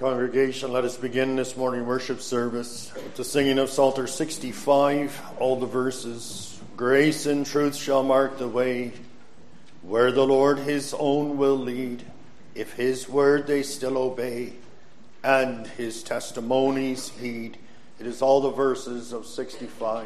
Congregation, let us begin this morning worship service with the singing of Psalter 65, all the verses. Grace and truth shall mark the way, where the Lord his own will lead, if his word they still obey, and his testimonies heed. It is all the verses of 65.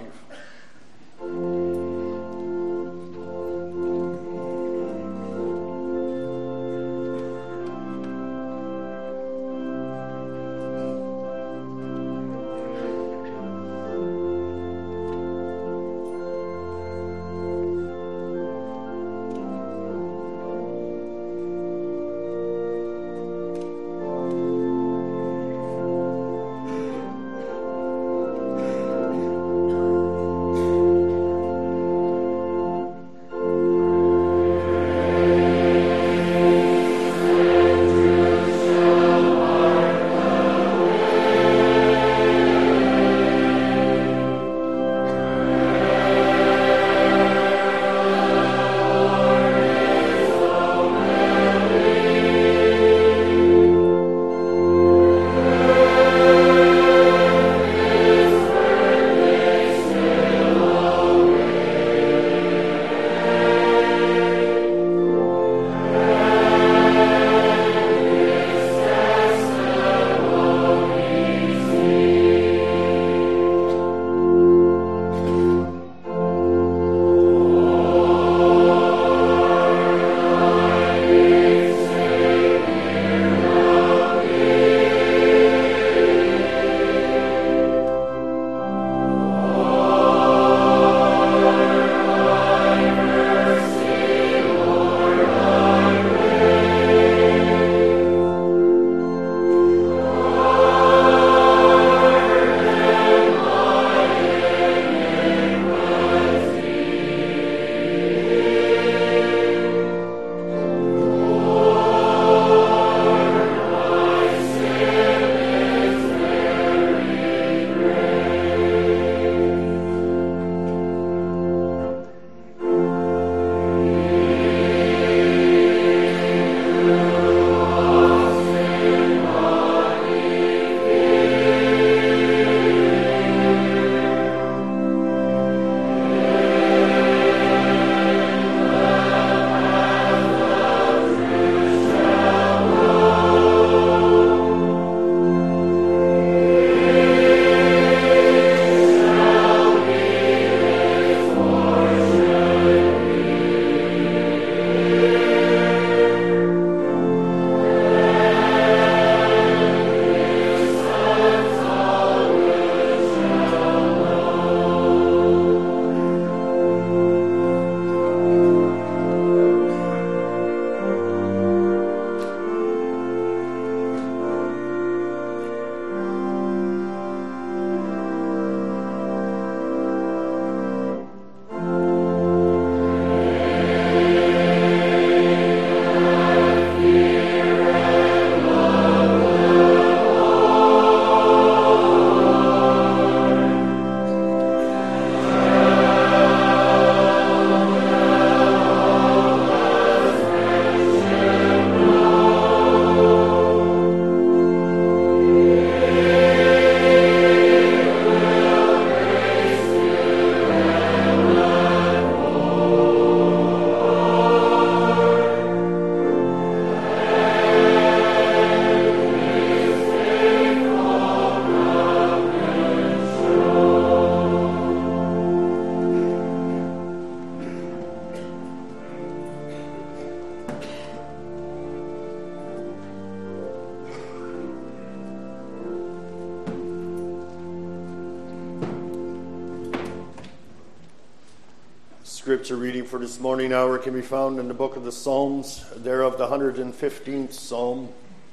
Scripture reading for this morning hour can be found in the book of the Psalms, thereof the 115th Psalm.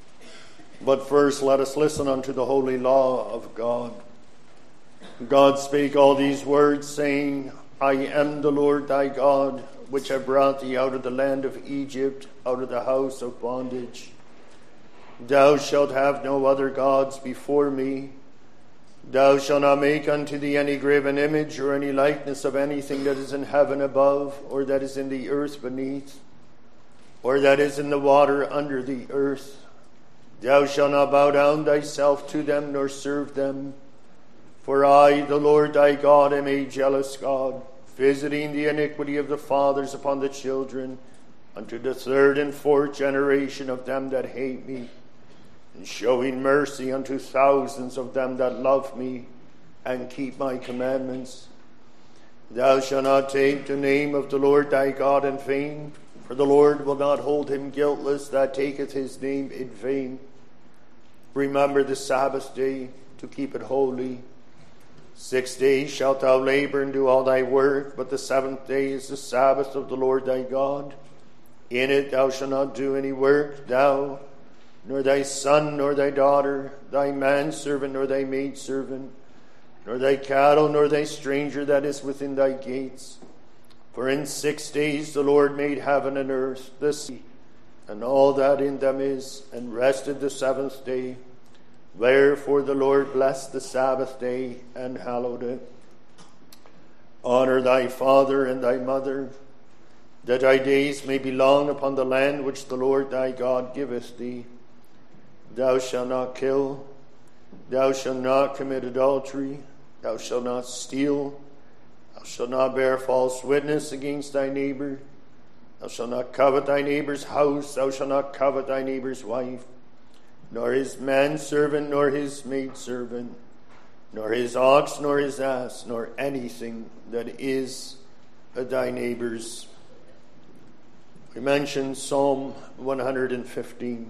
But first let us listen unto the holy law of God. God spake all these words, saying, I am the Lord thy God, which have brought thee out of the land of Egypt, out of the house of bondage. Thou shalt have no other gods before me. Thou shalt not make unto thee any graven image or any likeness of anything that is in heaven above, or that is in the earth beneath, or that is in the water under the earth. Thou shalt not bow down thyself to them, nor serve them. For I, the Lord thy God, am a jealous God, visiting the iniquity of the fathers upon the children, unto the third and fourth generation of them that hate me, and showing mercy unto thousands of them that love me, and keep my commandments. Thou shalt not take the name of the Lord thy God in vain, for the Lord will not hold him guiltless that taketh his name in vain. Remember the Sabbath day, to keep it holy. 6 days shalt thou labor and do all thy work, but the seventh day is the Sabbath of the Lord thy God. In it thou shalt not do any work, thou, nor thy son, nor thy daughter, thy manservant, nor thy maidservant, nor thy cattle, nor thy stranger that is within thy gates. For in 6 days the Lord made heaven and earth, the sea, and all that in them is, and rested the seventh day. Wherefore the Lord blessed the Sabbath day, and hallowed it. Honor thy father and thy mother, that thy days may be long upon the land which the Lord thy God giveth thee. Thou shalt not kill, thou shalt not commit adultery, thou shalt not steal, thou shalt not bear false witness against thy neighbor, thou shalt not covet thy neighbor's house, thou shalt not covet thy neighbor's wife, nor his manservant, nor his maidservant, nor his ox, nor his ass, nor anything that is thy neighbor's. We mentioned Psalm 115.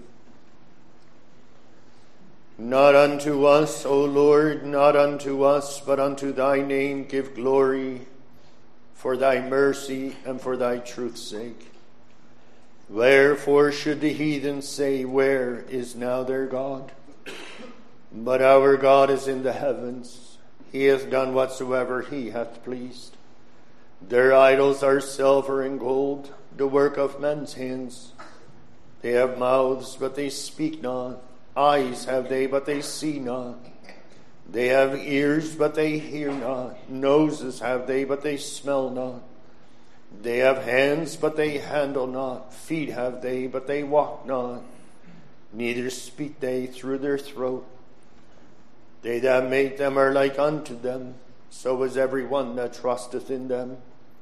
Not unto us, O Lord, not unto us, but unto thy name give glory, for thy mercy and for thy truth's sake. Wherefore should the heathen say, where is now their God? But our God is in the heavens. He hath done whatsoever he hath pleased. Their idols are silver and gold, the work of men's hands. They have mouths, but they speak not. Eyes have they, but they see not. They have ears, but they hear not. Noses have they, but they smell not. They have hands, but they handle not. Feet have they, but they walk not. Neither speak they through their throat. They that make them are like unto them. So is every one that trusteth in them.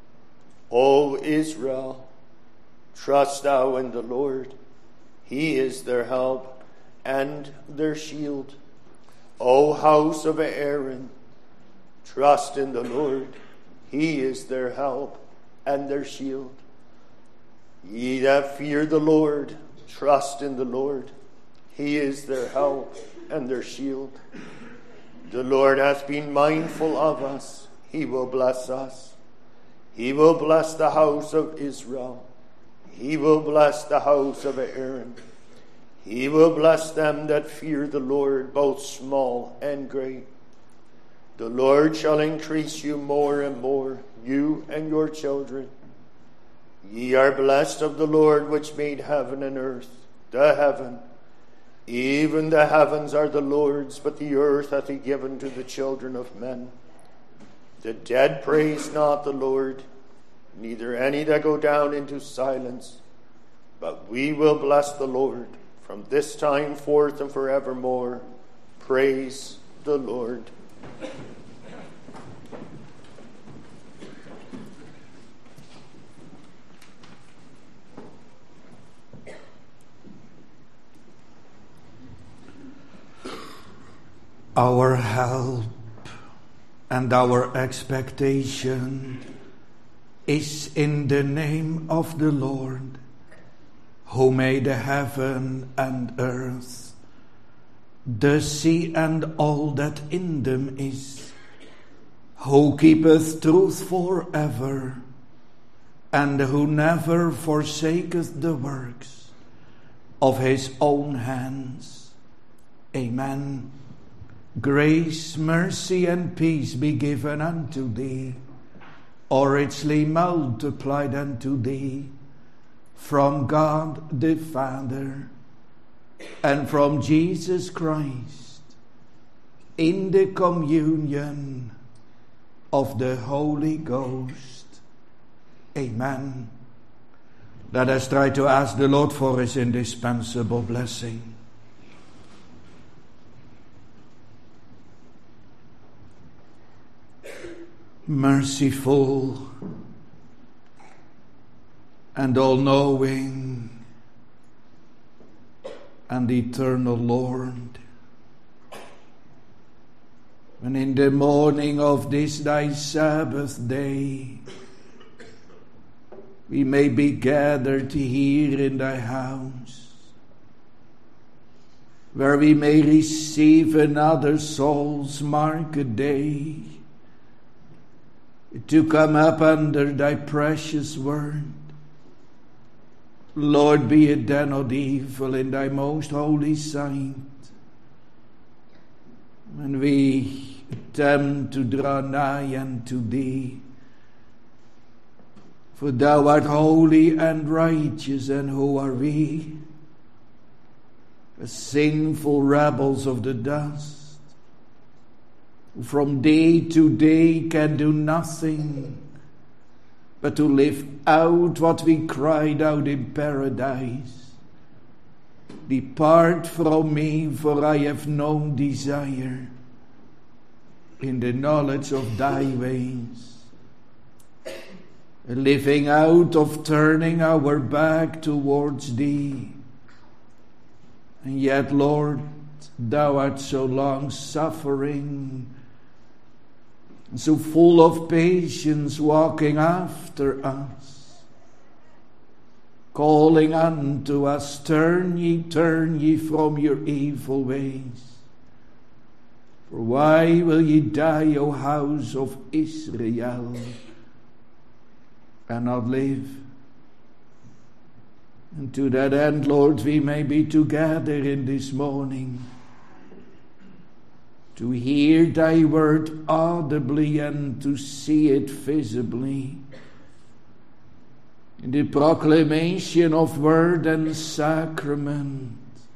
O Israel, trust thou in the Lord. He is their help and their shield. O house of Aaron, trust in the Lord. He is their help and their shield. Ye that fear the Lord, trust in the Lord. He is their help and their shield. The Lord hath been mindful of us. He will bless us. He will bless the house of Israel. He will bless the house of Aaron. He will bless them that fear the Lord, both small and great. The Lord shall increase you more and more, you and your children. Ye are blessed of the Lord, which made heaven and earth. The heaven, even the heavens are the Lord's, but the earth hath he given to the children of men. The dead praise not the Lord, neither any that go down into silence. But we will bless the Lord from this time forth and forevermore. Praise the Lord. Our help and our expectation is in the name of the Lord, who made the heaven and earth, the sea and all that in them is, who keepeth truth forever, and who never forsaketh the works of his own hands. Amen. Grace, mercy, and peace be given unto thee, or richly multiplied unto thee, from God the Father, and from Jesus Christ, in the communion of the Holy Ghost. Amen. Let us try to ask the Lord for his indispensable blessing. merciful and all-knowing and eternal Lord, when in the morning of this thy Sabbath day we may be gathered here in thy house, where we may receive another soul's market day, to come up under thy precious word. Lord, be it then not evil in thy most holy sight, when we attempt to draw nigh unto thee. For thou art holy and righteous, and who are we? As sinful rebels of the dust, who from day to day can do nothing but to live out what we cried out in paradise. Depart from me, for I have no desire in the knowledge of thy ways. A living out of turning our back towards thee. And yet, Lord, thou art so long-suffering, so full of patience, walking after us, calling unto us, turn ye from your evil ways. For why will ye die, O house of Israel, and not live? And to that end, Lord, we may be together in this morning, to hear thy word audibly and to see it visibly, in the proclamation of word and sacrament.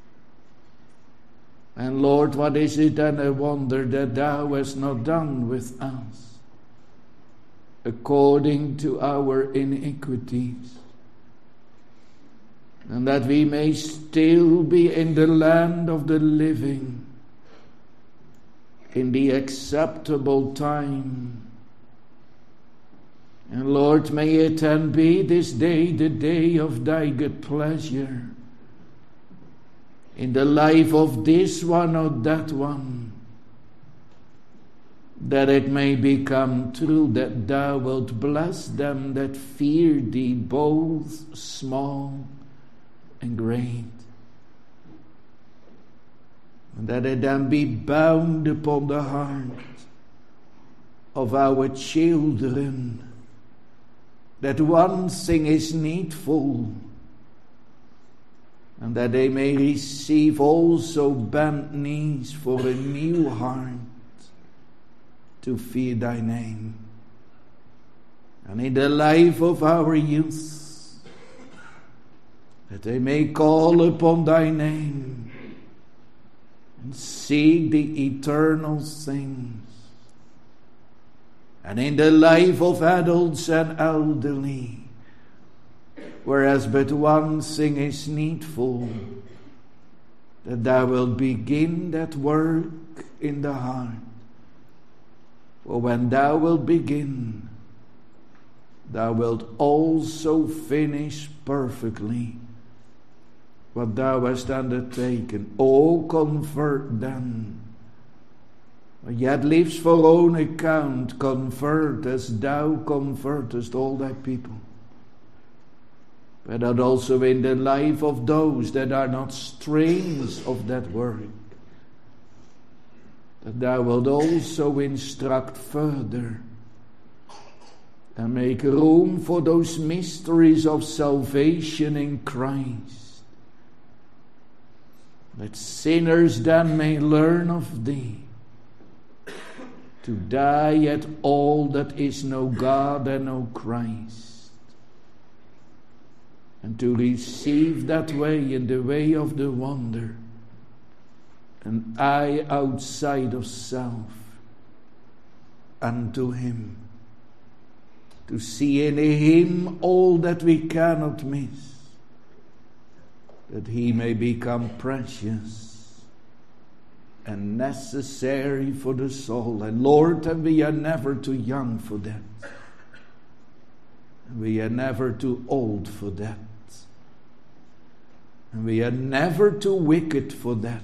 And Lord, what is it then a wonder that thou hast not done with us according to our iniquities, and that we may still be in the land of the living, in the acceptable time. And Lord, may it then be this day the day of thy good pleasure, in the life of this one or that one, that it may become true that thou wilt bless them that fear thee, both small and great. And that it then be bound upon the heart of our children, that one thing is needful, and that they may receive also bent knees for a new heart to fear thy name. And in the life of our youth, that they may call upon thy name and seek the eternal things. And in the life of adults and elderly, whereas but one thing is needful, that thou wilt begin that work in the heart. For when thou wilt begin, thou wilt also finish perfectly what thou hast undertaken. O convert them, yet lives for own account, convert as thou convertest all thy people. But that also in the life of those that are not strangers of that work, that thou wilt also instruct further and make room for those mysteries of salvation in Christ, that sinners then may learn of thee, to die at all that is no God and no Christ, and to receive that way in the way of the wonder, an eye outside of self unto him, to see in him all that we cannot miss, that he may become precious and necessary for the soul. And Lord, and we are never too young for that. We are never too old for that. And we are never too wicked for that.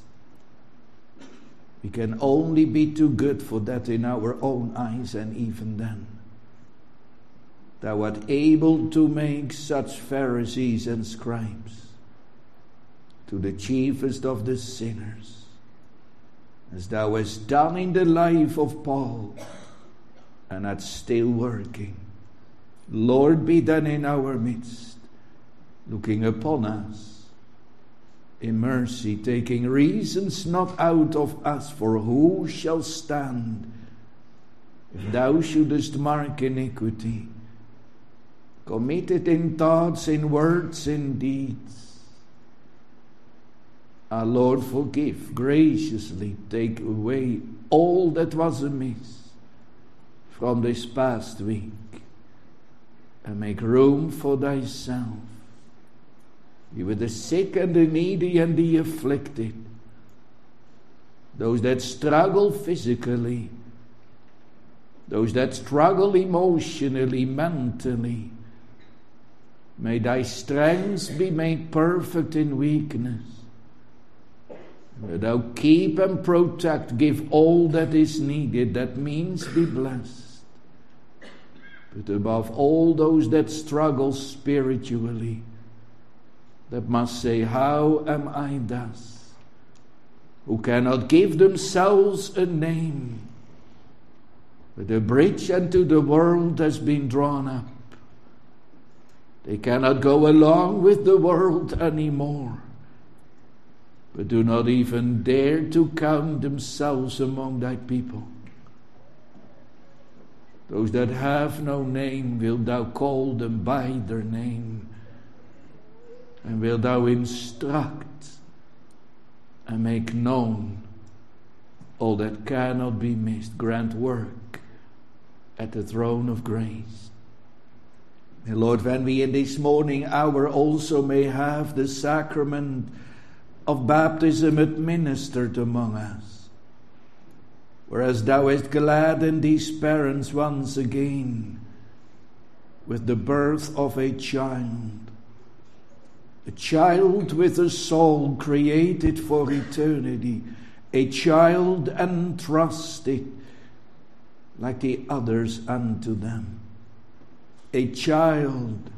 We can only be too good for that in our own eyes, and even then. Thou art able to make such Pharisees and scribes to the chiefest of the sinners, as thou hast done in the life of Paul, and art still working. Lord, be then in our midst, looking upon us in mercy, taking reasons not out of us, for who shall stand if thou shouldest mark iniquity, committed in thoughts, in words, in deeds? Our Lord, forgive, graciously take away all that was amiss from this past week, and make room for thyself. Be with the sick and the needy and the afflicted, those that struggle physically, those that struggle emotionally, mentally. May thy strength be made perfect in weakness. May thou keep and protect, give all that is needed, that means be blessed. But above all, those that struggle spiritually, that must say, how am I thus? Who cannot give themselves a name, but a bridge unto the world has been drawn up. They cannot go along with the world anymore, but do not even dare to count themselves among thy people. Those that have no name, wilt thou call them by their name, and wilt thou instruct and make known all that cannot be missed. Grant work at the throne of grace. And Lord, when we in this morning hour also may have the sacrament of baptism administered among us, whereas thou hast gladdened these parents once again with the birth of a child with a soul created for eternity, a child entrusted like the others unto them, a child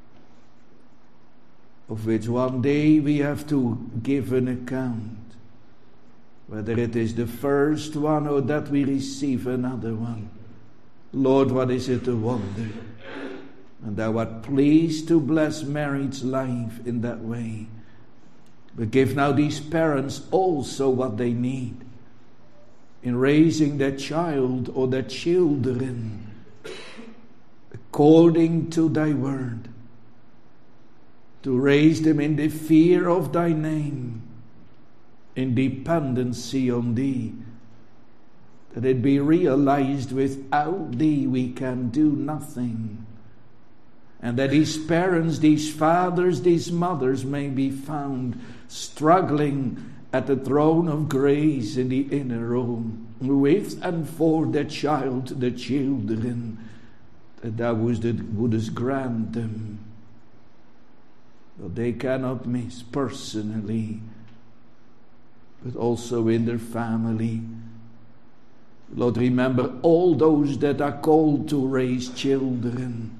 of which one day we have to give an account, whether it is the first one or that we receive another one. Lord, what is it a wonder? And thou art pleased to bless Mary's life in that way. But give now these parents also what they need in raising their child or their children according to thy word, to raise them in the fear of thy name, in dependency on thee, that it be realized without thee we can do nothing. And that these parents, these fathers, these mothers may be found struggling at the throne of grace in the inner room, with and for their child, the children, that thou wouldest grant them, that they cannot miss personally, but also in their family. Lord, remember all those that are called to raise children.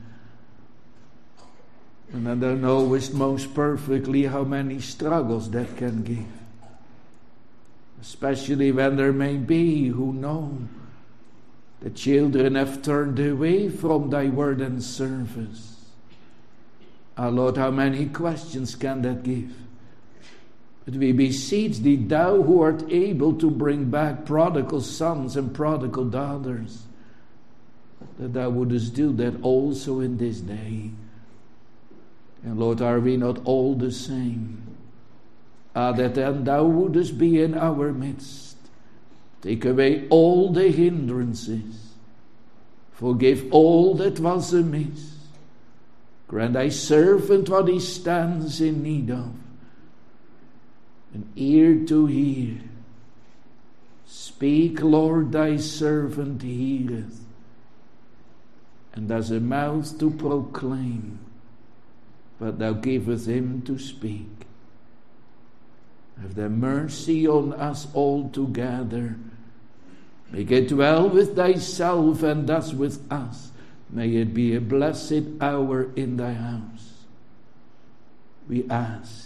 And thou knowest most perfectly how many struggles that can give. Especially when there may be who know the children have turned away from thy word and service. Our Lord, how many questions can that give? But we beseech thee, thou who art able to bring back prodigal sons and prodigal daughters, that thou wouldest do that also in this day. And Lord, are we not all the same? That then thou wouldest be in our midst. Take away all the hindrances. Forgive all that was amiss. Grant thy servant what he stands in need of. An ear to hear, Speak, Lord, thy servant heareth, and as a mouth to proclaim, but thou givest him to speak. Have thy mercy on us altogether. Make it dwell with thyself and thus with us. May it be a blessed hour in thy house. We ask,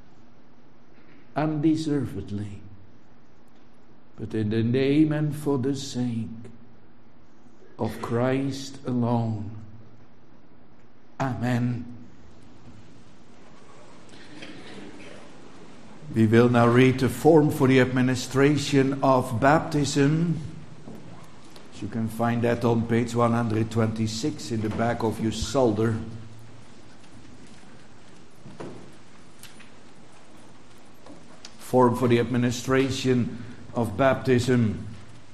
undeservedly, but in the name and for the sake of Christ alone. Amen. We will now read the form for the administration of baptism. You can find that on page 126 in the back of your psalter. Form for the administration of baptism.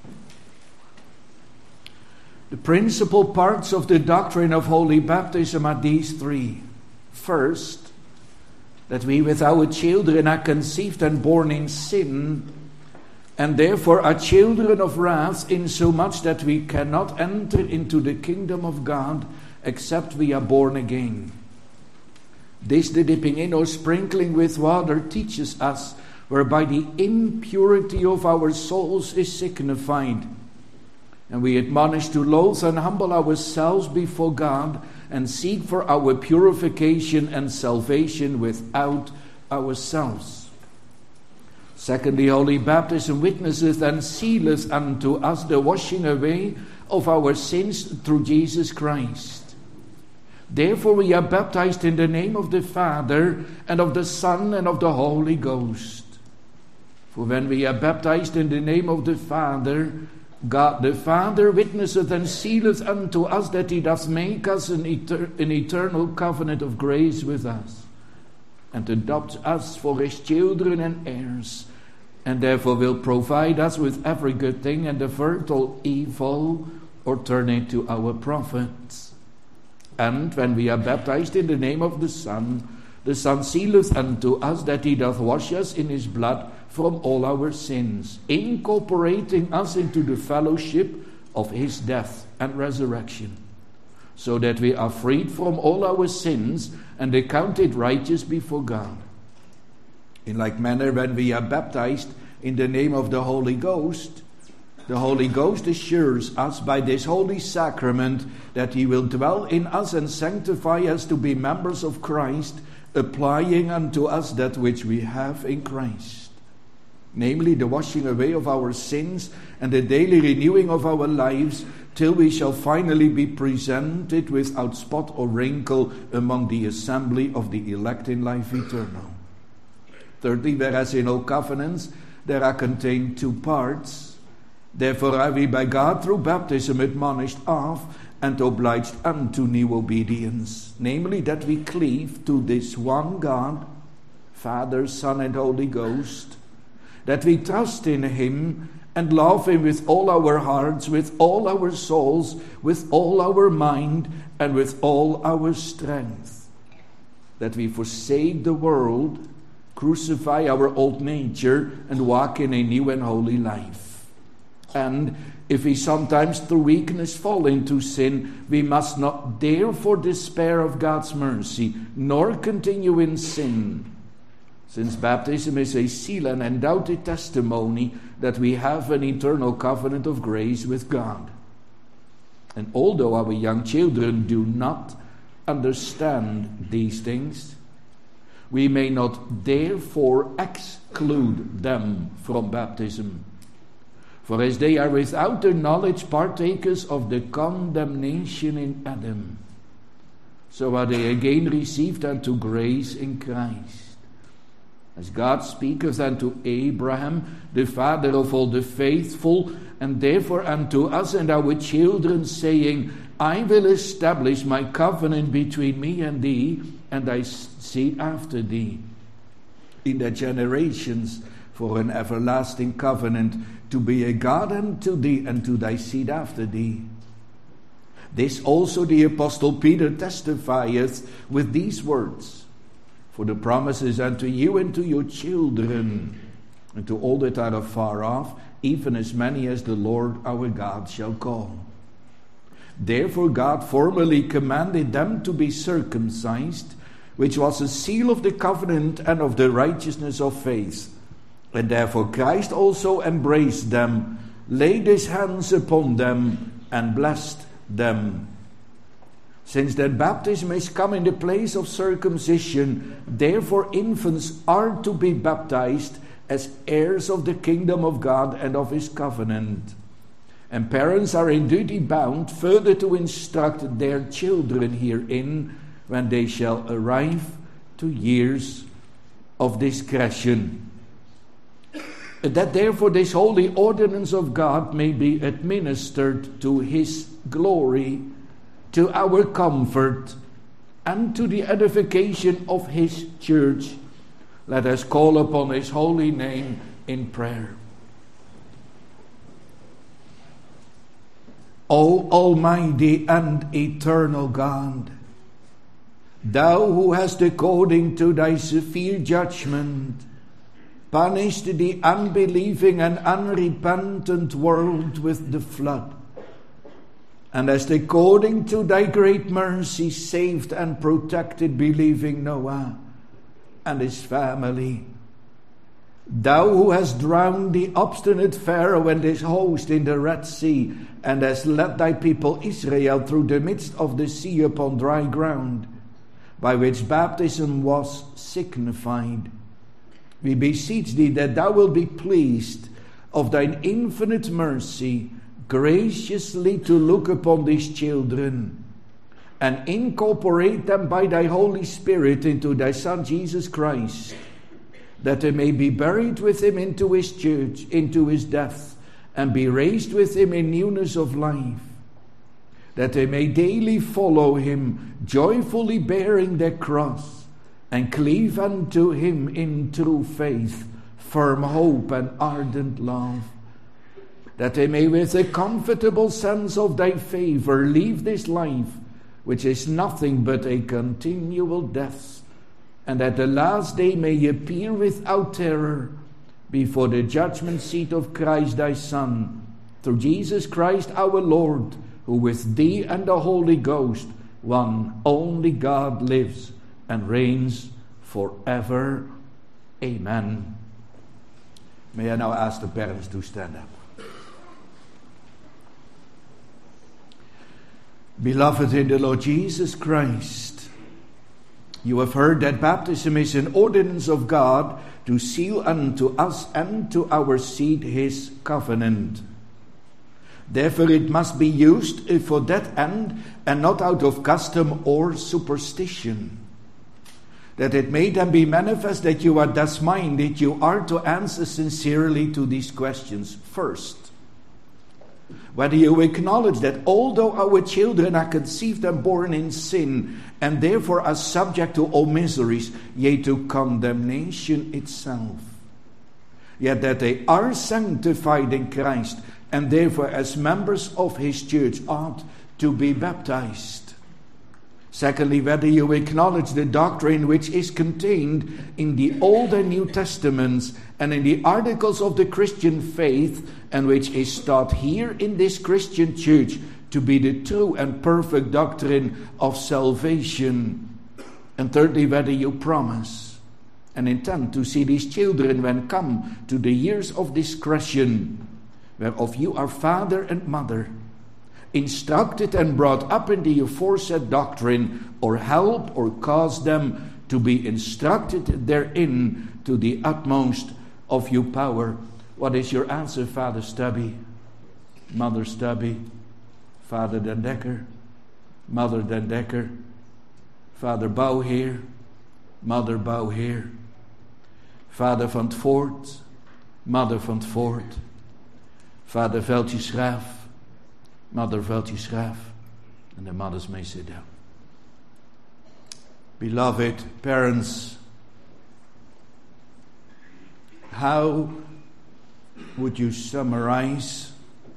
The principal parts of the doctrine of holy baptism are these three. First, that we with our children are conceived and born in sin, and therefore are children of wrath, insomuch that we cannot enter into the kingdom of God except we are born again. This the dipping in or sprinkling with water teaches us, whereby the impurity of our souls is signified. And we admonish to loathe and humble ourselves before God, and seek for our purification and salvation without ourselves. Secondly, holy baptism witnesseth and sealeth unto us the washing away of our sins through Jesus Christ. Therefore we are baptized in the name of the Father, and of the Son, and of the Holy Ghost. For when we are baptized in the name of the Father, God the Father witnesseth and sealeth unto us that he doth make us an eternal covenant of grace with us, and adopts us for his children and heirs, and therefore will provide us with every good thing, and avert all evil, or turn it to our profit. And when we are baptized in the name of the Son sealeth unto us that he doth wash us in his blood from all our sins, incorporating us into the fellowship of his death and resurrection, so that we are freed from all our sins and accounted righteous before God. In like manner, when we are baptized in the name of the Holy Ghost assures us by this holy sacrament that he will dwell in us and sanctify us to be members of Christ, applying unto us that which we have in Christ, namely the washing away of our sins and the daily renewing of our lives, till we shall finally be presented without spot or wrinkle among the assembly of the elect in life eternal. Thirdly, whereas in all covenants there are contained two parts, therefore are we by God through baptism admonished of and obliged unto new obedience, namely that we cleave to this one God, Father, Son, and Holy Ghost, that we trust in him and love him with all our hearts, with all our souls, with all our mind, and with all our strength, that we forsake the world, crucify our old nature, and walk in a new and holy life. And if we sometimes through weakness fall into sin, we must not therefore despair of God's mercy, nor continue in sin, since baptism is a seal and undoubted testimony that we have an eternal covenant of grace with God. And although our young children do not understand these things, we may not therefore exclude them from baptism. For as they are without the knowledge partakers of the condemnation in Adam, so are they again received unto grace in Christ. As God speaketh unto Abraham, the father of all the faithful, and therefore unto us and our children, saying, I will establish my covenant between me and thee, and thy seed after thee, in their generations, for an everlasting covenant, to be a God unto thee and to thy seed after thee. This also the Apostle Peter testifieth with these words, for the promises unto you and to your children, and to all that are afar off, even as many as the Lord our God shall call. Therefore God formally commanded them to be circumcised, which was a seal of the covenant and of the righteousness of faith. And therefore Christ also embraced them, laid his hands upon them, and blessed them. Since that baptism is come in the place of circumcision, therefore infants are to be baptized as heirs of the kingdom of God and of his covenant. And parents are in duty bound further to instruct their children herein when they shall arrive to years of discretion. That therefore this holy ordinance of God may be administered to his glory, to our comfort, and to the edification of his church, let us call upon his holy name in prayer. O Almighty and eternal God, thou who hast, according to thy severe judgment, punished the unbelieving and unrepentant world with the flood, and hast, according to thy great mercy, saved and protected believing Noah and his family. Thou who hast drowned the obstinate Pharaoh and his host in the Red Sea, and hast led thy people Israel through the midst of the sea upon dry ground, by which baptism was signified. We beseech thee that thou wilt be pleased of thine infinite mercy graciously to look upon these children, and incorporate them by thy Holy Spirit into thy Son Jesus Christ, that they may be buried with him into his church, into his death, and be raised with him in newness of life, that they may daily follow him, joyfully bearing their cross, and cleave unto him in true faith, firm hope, and ardent love, that they may with a comfortable sense of thy favor leave this life, which is nothing but a continual death, and at the last day may appear without terror before the judgment seat of Christ thy Son, through Jesus Christ our Lord, who with thee and the Holy Ghost, one only God, lives and reigns forever. Amen. May I now ask the parents to stand up. Beloved in the Lord Jesus Christ, you have heard that baptism is an ordinance of God to seal unto us and to our seed his covenant. Therefore it must be used for that end and not out of custom or superstition. That it may then be manifest that you are thus minded, you are to answer sincerely to these questions. First, whether you acknowledge that although our children are conceived and born in sin, and therefore are subject to all miseries, yea, to condemnation itself, yet that they are sanctified in Christ, and therefore as members of his church ought to be baptized. Secondly, whether you acknowledge the doctrine which is contained in the Old and New Testaments and in the articles of the Christian faith, and which is taught here in this Christian church to be the true and perfect doctrine of salvation. And thirdly, whether you promise and intend to see these children when come to the years of discretion, whereof you are father and mother, instructed and brought up in the aforesaid doctrine, or help or cause them to be instructed therein to the utmost of your power. What is your answer, Father Stubby, Mother Stubby, Father Den Dekker, Mother Den Dekker, Father Bouwheer, Mother Bouwheer, Vader van 't Voort, Mother van 't Voort, Father Veldjesgraaf, Mother Veldjesgraaf, and the mothers may sit down. Beloved parents, how would you summarize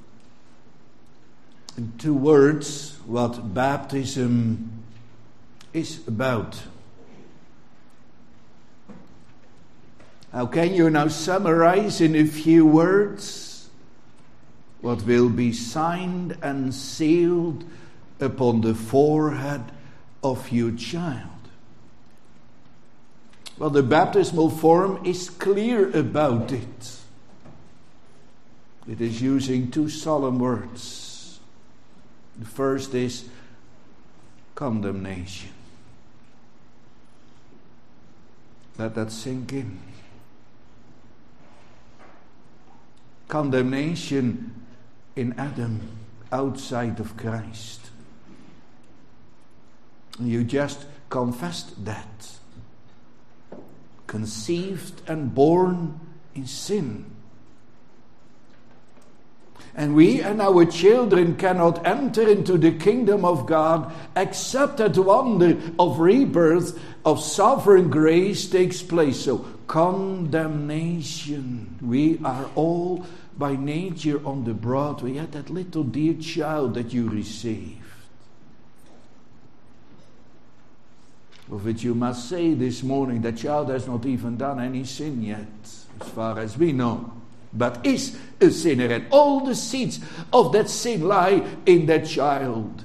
in 2 words what baptism is about? How can you now summarize in a few words what will be signed and sealed upon the forehead of your child. Well, the baptismal form is clear about it. It is using two solemn words. The first is condemnation. Let that sink in. Condemnation in Adam outside of Christ. You just confessed that. Conceived and born in sin. And we and our children cannot enter into the kingdom of God except that wonder of rebirth, of sovereign grace takes place. So, condemnation. We are all by nature on the broad. We had that little dear child that you received. Of which you must say this morning, that child has not even done any sin yet, as far as we know, but is a sinner, and all the seeds of that sin lie in that child.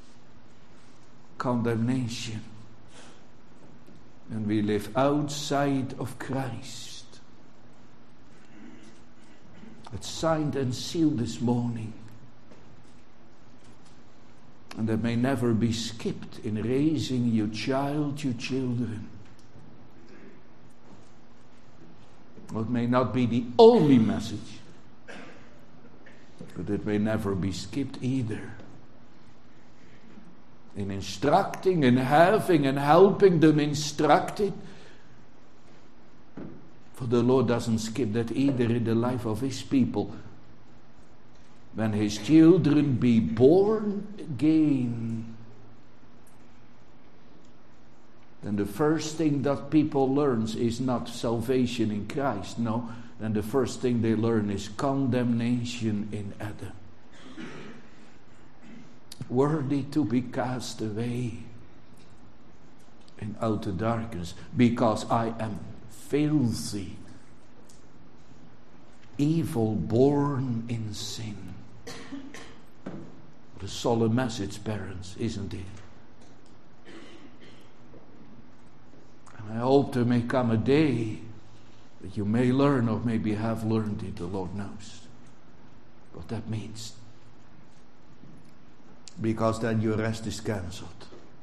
Condemnation. And we live outside of Christ. It's signed and sealed this morning. And that may never be skipped in raising your child, your children. It may not be the only message, but it may never be skipped either. In instructing and having and helping them instructed. For the Lord doesn't skip that either in the life of His people. When His children be born again, then the first thing that people learn is not salvation in Christ. No, then the first thing they learn is condemnation in Adam. Worthy to be cast away in outer darkness, because I am filthy, evil, born in sin. What a solemn message, parents, isn't it? And I hope there may come a day that you may learn, or maybe have learned it, the Lord knows what that means. Because then your rest is cancelled.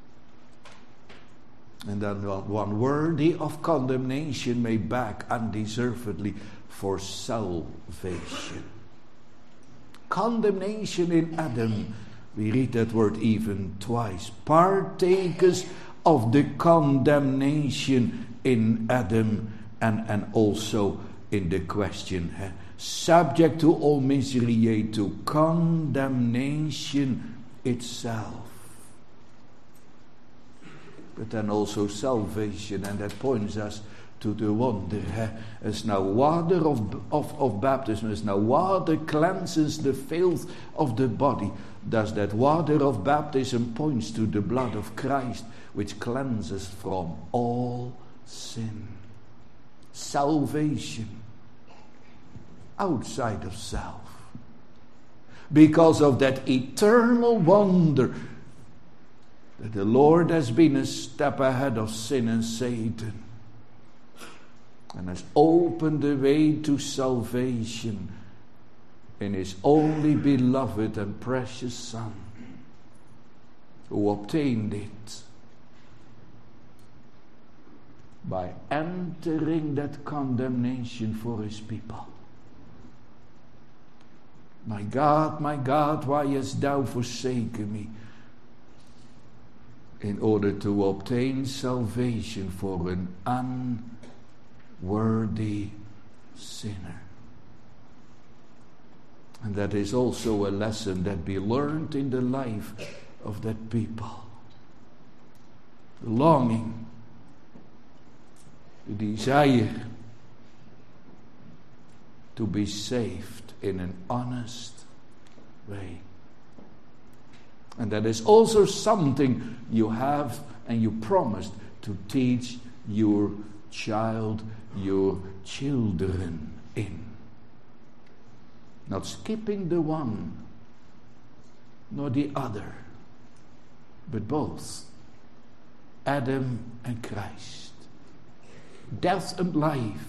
And then one worthy of condemnation may back undeservedly for salvation. Condemnation in Adam. We read that word even twice. Partakers of the condemnation in Adam, and also in the question. Subject to all misery, yea, to condemnation itself. But then also salvation, and that points us to the wonder. As now water of baptism, as now water cleanses the filth of the body, does that water of baptism points to the blood of Christ, which cleanses from all sin. Salvation outside of self. Because of that eternal wonder that the Lord has been a step ahead of sin and Satan, and has opened the way to salvation in His only beloved and precious Son, who obtained it by entering that condemnation for His people. My God, why hast thou forsaken me? In order to obtain salvation for an unworthy sinner. And that is also a lesson that be learned in the life of that people. The longing, the desire to be saved in an honest way. And that is also something you have and you promised to teach your child, your children in. not skipping the one nor the other, but both, Adam and Christ, death and life,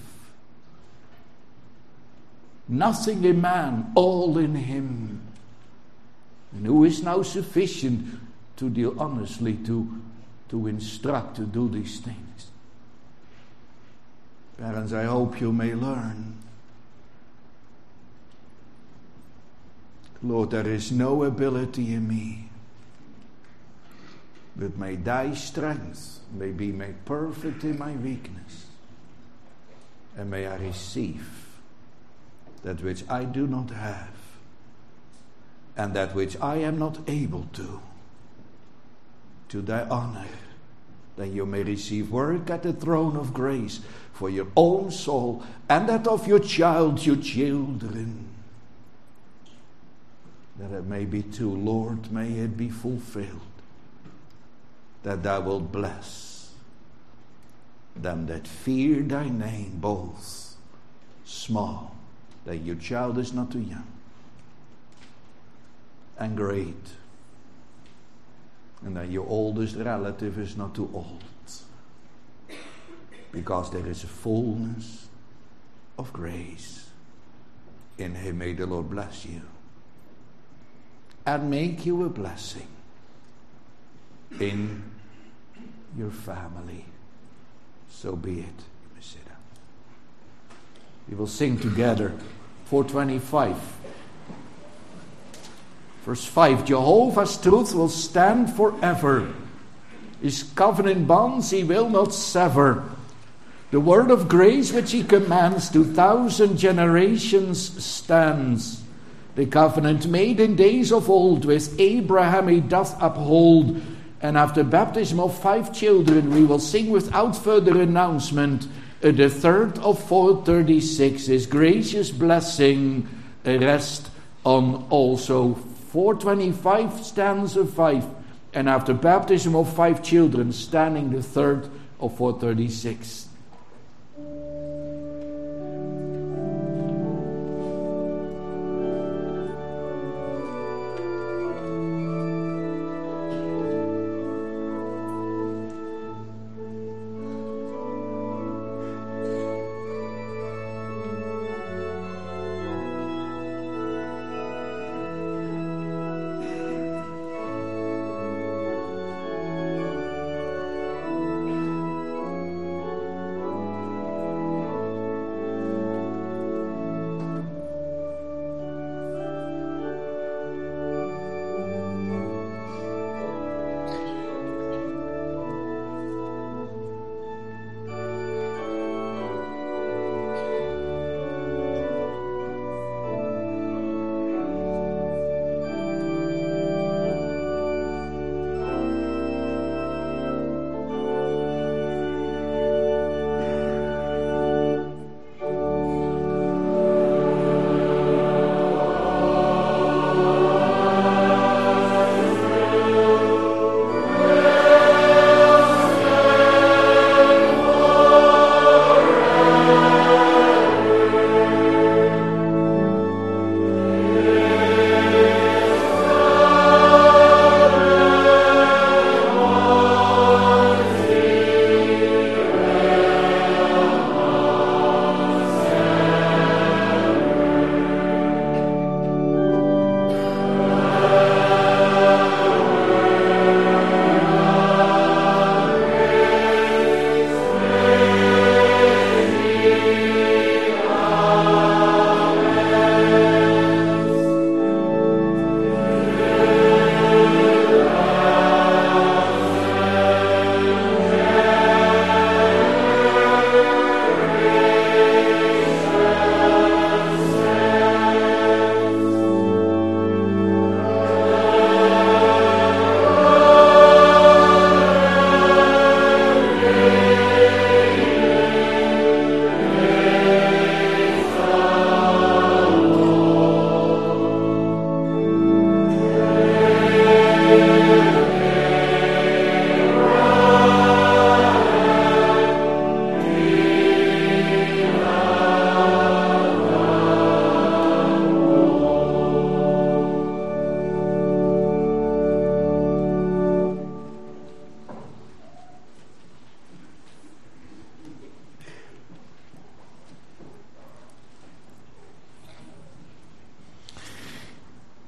nothing in man, all in him, and who is now sufficient to deal honestly, to instruct, to do these things. Parents, I hope you may learn. Lord, there is no ability in me, but may thy strength may be made perfect in my weakness, and may I receive that which I do not have, and that which I am not able to thy honor, that you may receive work at the throne of grace for your own soul and that of your child, your children. That it may be too, Lord, may it be fulfilled, that thou wilt bless them that fear thy name, both small, that your child is not too young, and great, and that your oldest relative is not too old, because there is a fullness of grace in him. May the Lord bless you and make you a blessing in your family. So be it. You may sit down. We will sing together 425. Verse 5, Jehovah's truth will stand forever. His covenant bonds he will not sever. The word of grace which he commands to 1,000 generations stands. The covenant made in days of old with Abraham he doth uphold. And after baptism of 5 children, we will sing without further announcement the third of 436, his gracious blessing rest on also. 425 stanza 5, and after baptism of 5 children, standing the third of 436.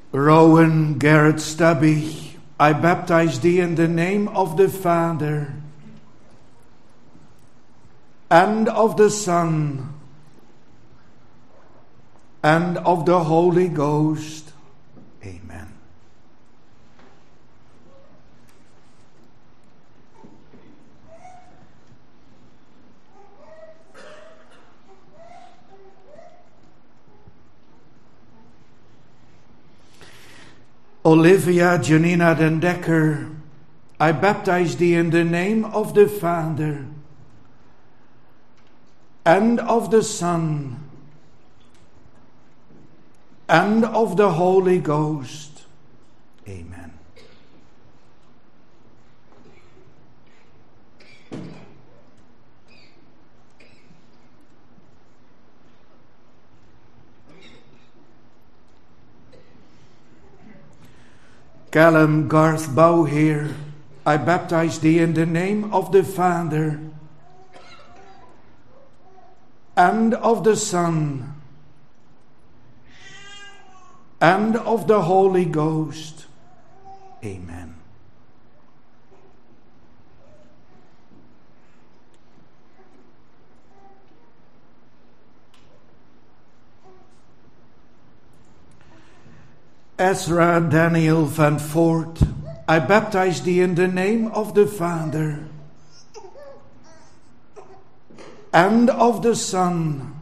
Rowan Garrett Stubby, I baptize thee in the name of the Father, and of the Son, and of the Holy Ghost. Amen. Olivia Janina den Dekker, I baptize thee in the name of the Father, and of the Son, and of the Holy Ghost. Amen. Callum Garth Bowhere, I baptize thee in the name of the Father, and of the Son, and of the Holy Ghost. Amen. Ezra Daniel van Fort, I baptize thee in the name of the Father, and of the Son,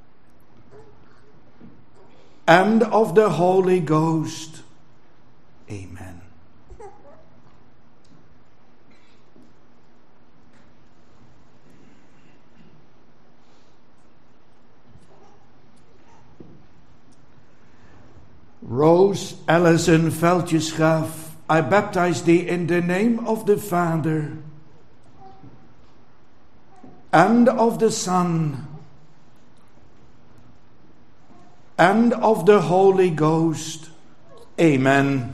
and of the Holy Ghost. Amen. Rose Allison Veldjesgraaf, I baptize thee in the name of the Father, and of the Son, and of the Holy Ghost. Amen.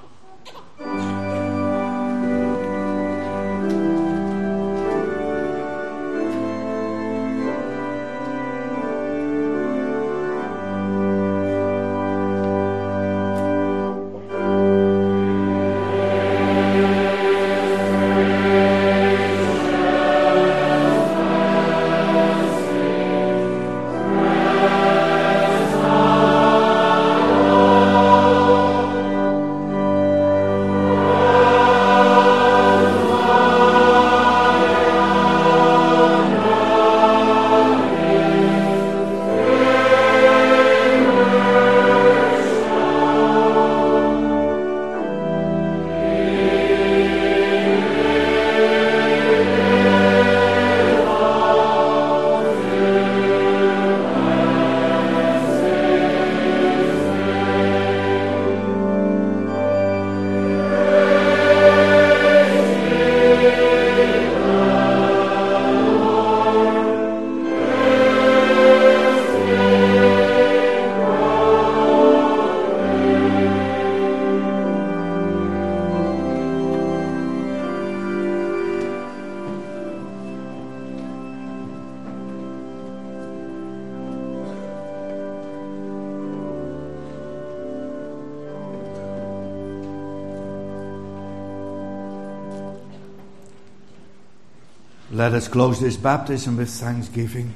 Let us close this baptism with thanksgiving.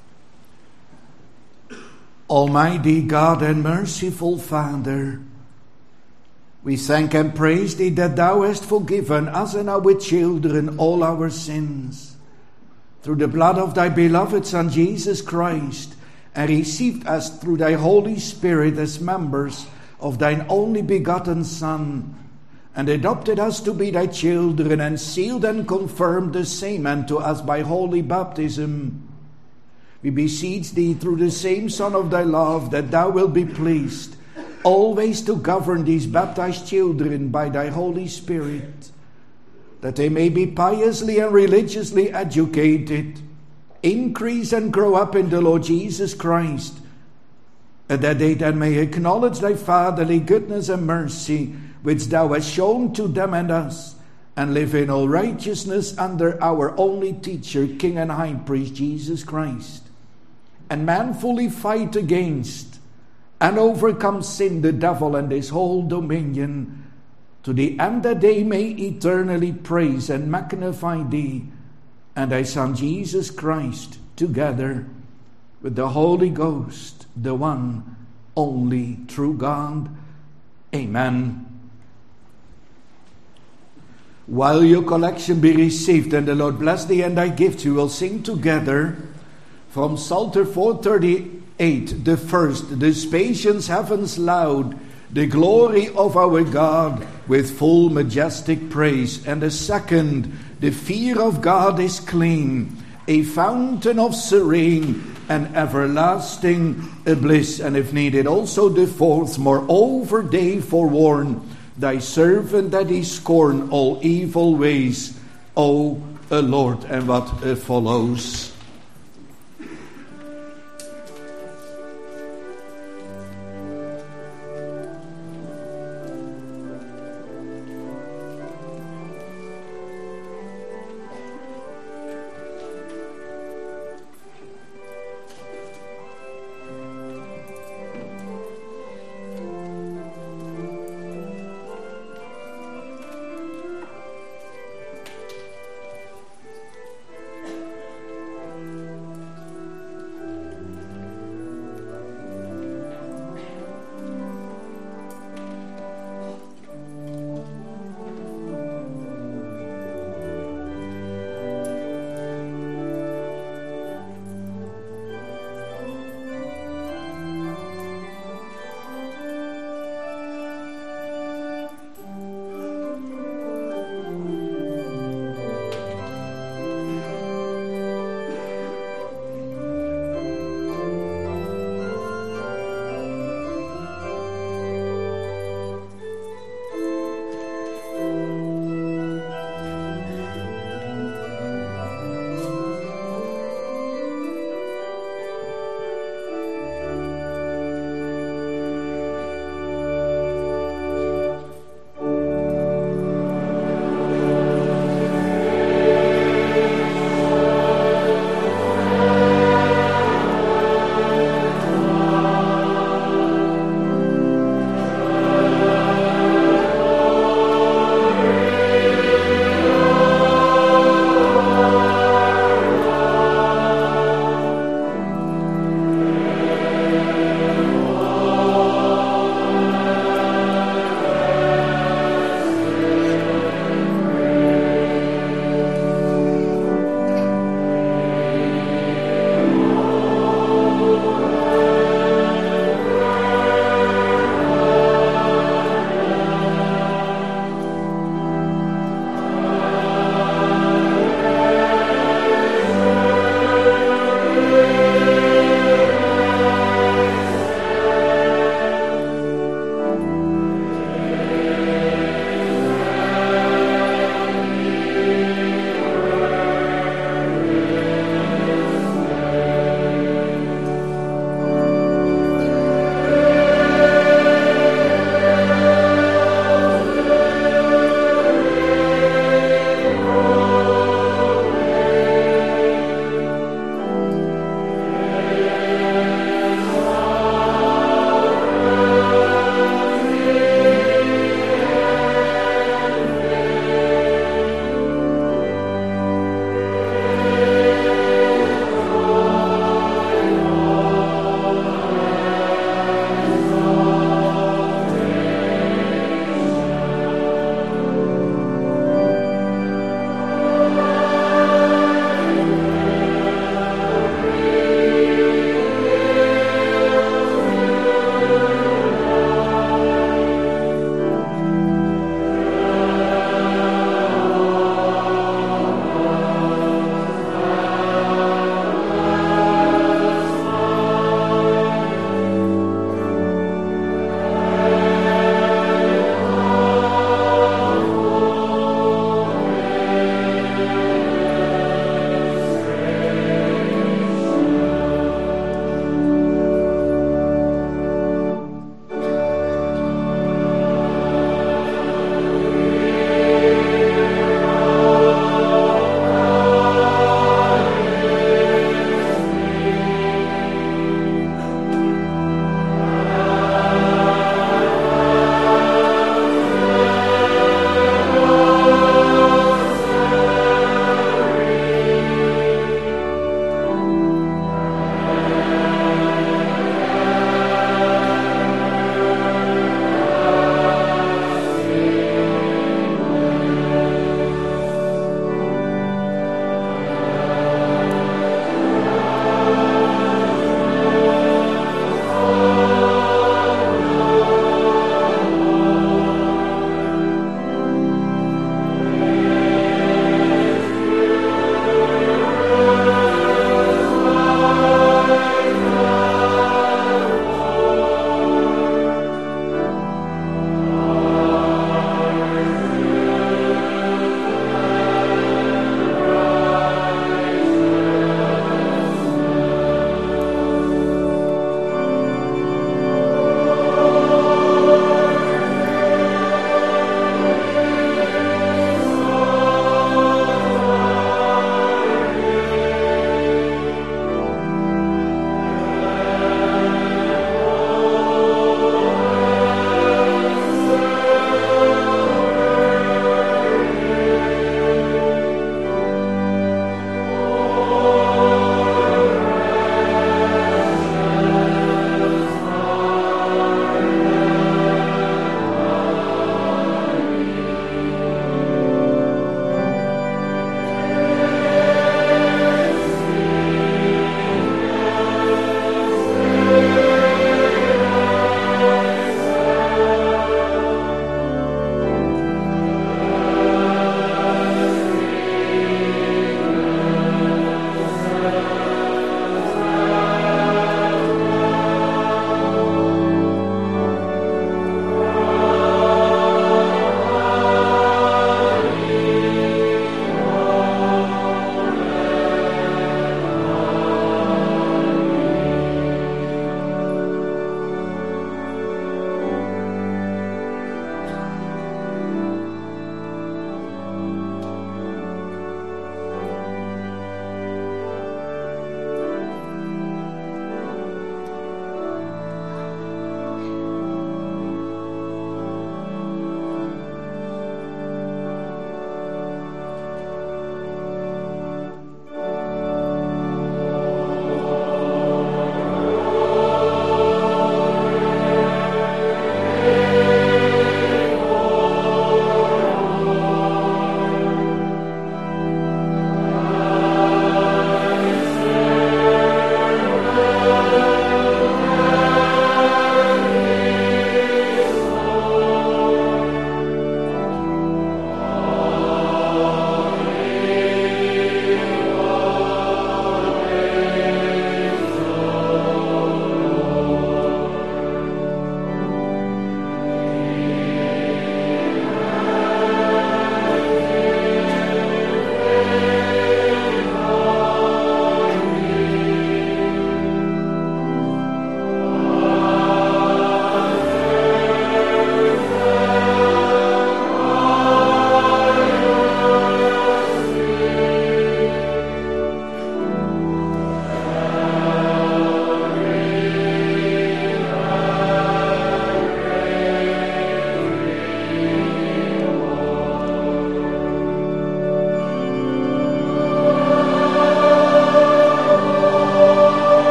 Almighty God and merciful Father, we thank and praise thee that thou hast forgiven us and our children all our sins through the blood of thy beloved Son Jesus Christ, and received us through thy Holy Spirit as members of thine only begotten Son, and adopted us to be thy children, and sealed and confirmed the same unto us by holy baptism. We beseech thee through the same Son of thy love, that thou wilt be pleased always to govern these baptized children by thy Holy Spirit, that they may be piously and religiously educated, increase and grow up in the Lord Jesus Christ, and that they then may acknowledge thy fatherly goodness and mercy, which thou hast shown to them and us, and live in all righteousness under our only teacher, King and High Priest, Jesus Christ, and manfully fight against and overcome sin, the devil, and his whole dominion, to the end that they may eternally praise and magnify thee and thy Son Jesus Christ, together with the Holy Ghost, the one only true God. Amen. While your collection be received and the Lord bless thee and thy gift, you will sing together from Psalter 438, the first, the spacious heavens loud, the glory of our God with full majestic praise. And the second, the fear of God is clean, a fountain of serene and everlasting bliss. And if needed, also the fourth, moreover they forewarn thy servant that he scorn all evil ways, O Lord. And what follows?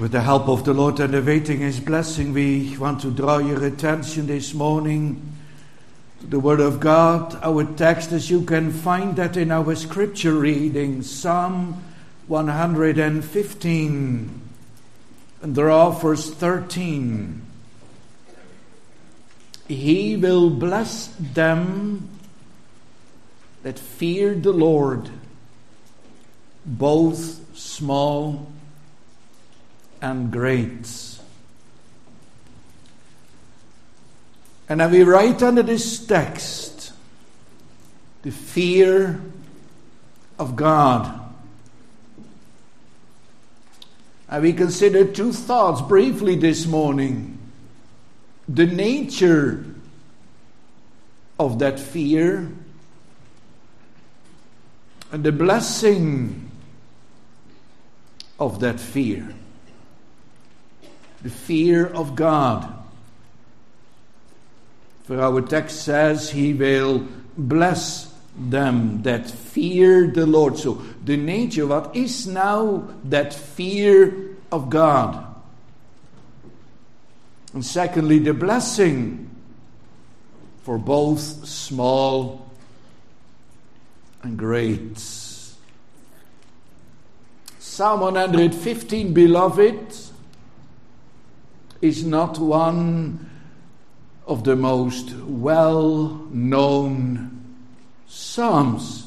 With the help of the Lord and awaiting His blessing, we want to draw your attention this morning to the Word of God. Our text, as you can find that in our scripture reading, Psalm 115, and draw verse 13. He will bless them that fear the Lord, both small and great. And then we write under this text, the fear of God. And we consider two thoughts briefly this morning. The nature of that fear and the blessing of that fear. The fear of God. For our text says, He will bless them that fear the Lord. So the nature, what is now that fear of God? And secondly, the blessing for both small and great. Psalm 115, beloved, is not one of the most well-known psalms.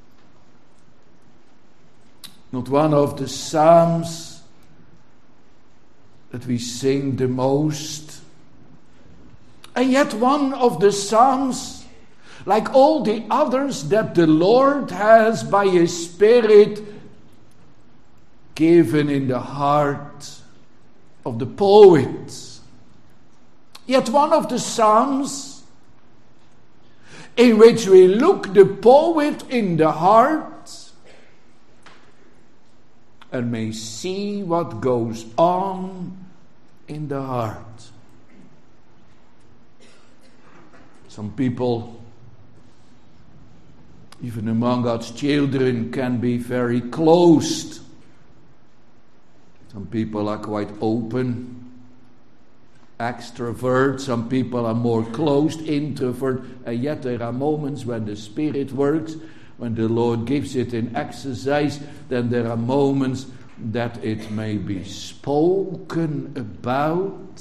Not one of the psalms that we sing the most. And yet one of the psalms, like all the others, that the Lord has by His Spirit given in the heart of the poet. Yet one of the psalms in which we look the poet in the heart and may see what goes on in the heart. Some people, even among God's children, can be very closed. Some people are quite open, extrovert. Some people are more closed, introvert. And yet there are moments when the Spirit works, when the Lord gives it in exercise, then there are moments that it may be spoken about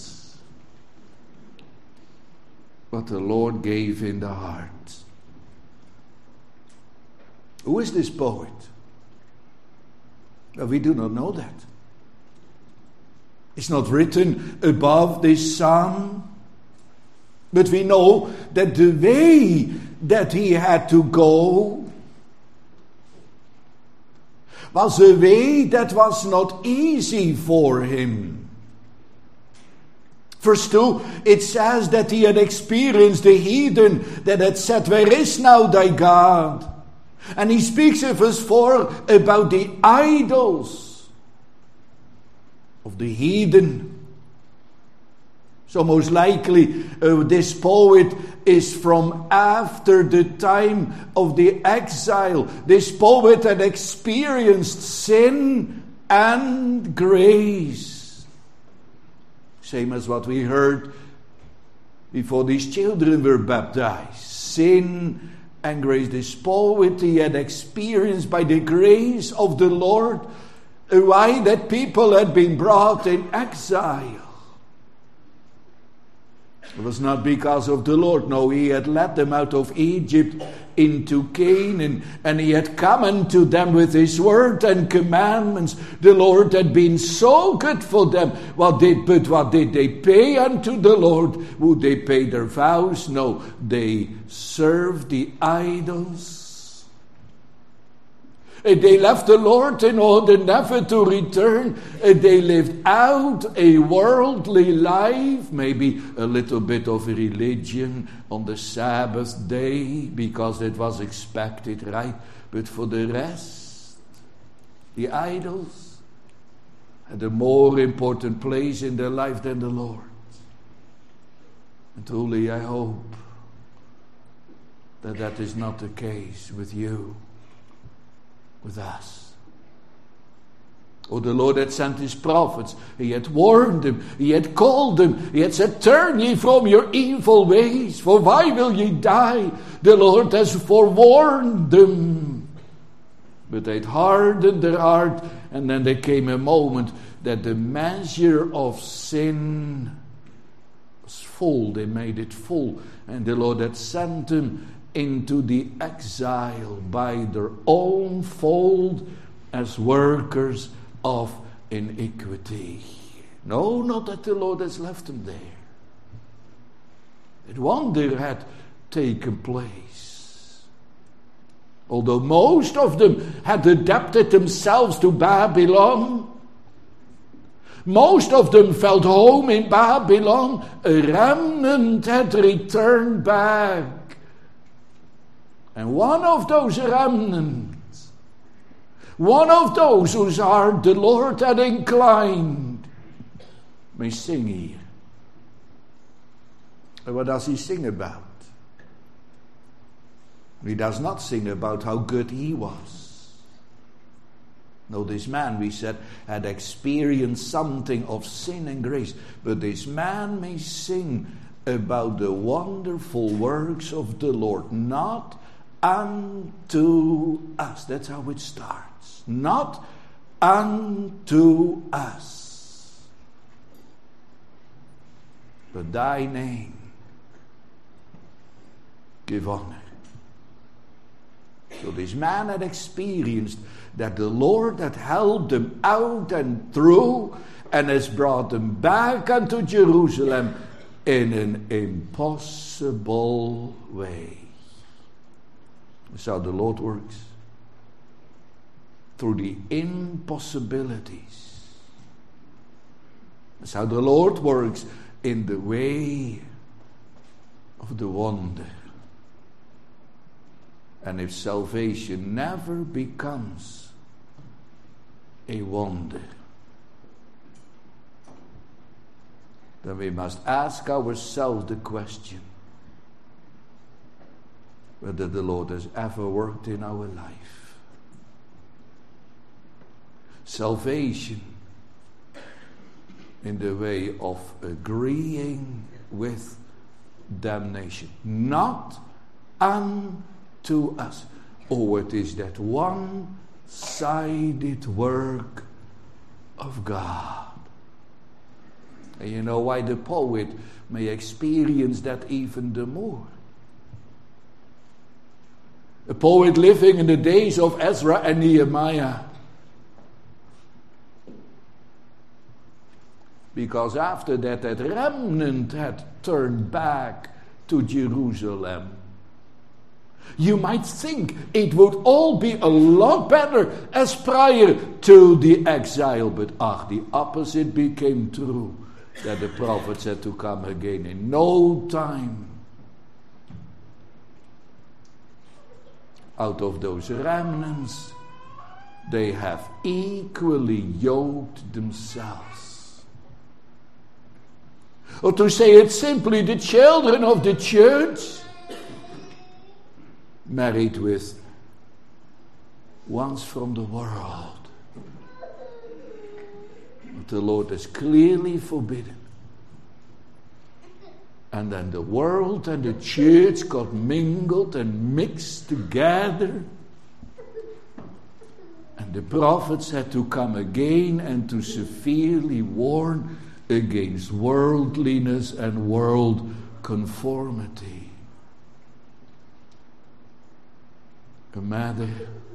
what the Lord gave in the heart. Who is this poet? Well, we do not know that. It's not written above this psalm, but we know that the way that he had to go was a way that was not easy for him. Verse 2, it says that he had experienced the heathen that had said, "Where is now thy God?" And he speaks in verse 4 about the idols of the heathen. So most likely this poet is from after the time of the exile. This poet had experienced sin and grace. Same as what we heard before these children were baptized. Sin and grace. This poet he had experienced by the grace of the Lord. Why that people had been brought in exile. It was not because of the Lord. No, he had led them out of Egypt into Canaan, and he had come unto them with his word and commandments. The Lord had been so good for them. What did they pay unto the Lord? Would they pay their vows? No, they served the idols. They left the Lord in order never to return. They lived out a worldly life, maybe a little bit of religion on the Sabbath day because it was expected, right? But for the rest, the idols had a more important place in their life than the Lord. And truly, I hope that that is not the case with you. With us. Oh, the Lord had sent his prophets. He had warned them. He had called them. He had said, turn ye from your evil ways, for why will ye die? The Lord has forewarned them. But they'd hardened their heart, and then there came a moment that the measure of sin was full. They made it full. And the Lord had sent them into the exile by their own fault as workers of iniquity. No, not that the Lord has left them there. That wonder had taken place. Although most of them had adapted themselves to Babylon, most of them felt home in Babylon, a remnant had returned back. And one of those remnants, one of those whose heart the Lord had inclined, may sing here. And what does he sing about? He does not sing about how good he was. No, this man, we said, had experienced something of sin and grace. But this man may sing about the wonderful works of the Lord, not unto us. That's how it starts. Not unto us, but thy name give honor. So this man had experienced that the Lord had helped them out and through, and has brought them back unto Jerusalem in an impossible way. That's how the Lord works. Through the impossibilities. That's how the Lord works, in the way of the wonder. And if salvation never becomes a wonder, then we must ask ourselves the question whether the Lord has ever worked in our life. Salvation in the way of agreeing with damnation, not unto us. Oh, it is that one-sided work of God. And you know why the poet may experience that even the more. A poet living in the days of Ezra and Nehemiah. Because after that remnant had turned back to Jerusalem. You might think it would all be a lot better as prior to the exile. But the opposite became true. That the prophets had to come again in no time. Out of those remnants, they have equally yoked themselves. Or to say it simply, the children of the church married with ones from the world. But the Lord has clearly forbidden. And then the world and the church got mingled and mixed together. And the prophets had to come again and to severely warn against worldliness and world conformity. A matter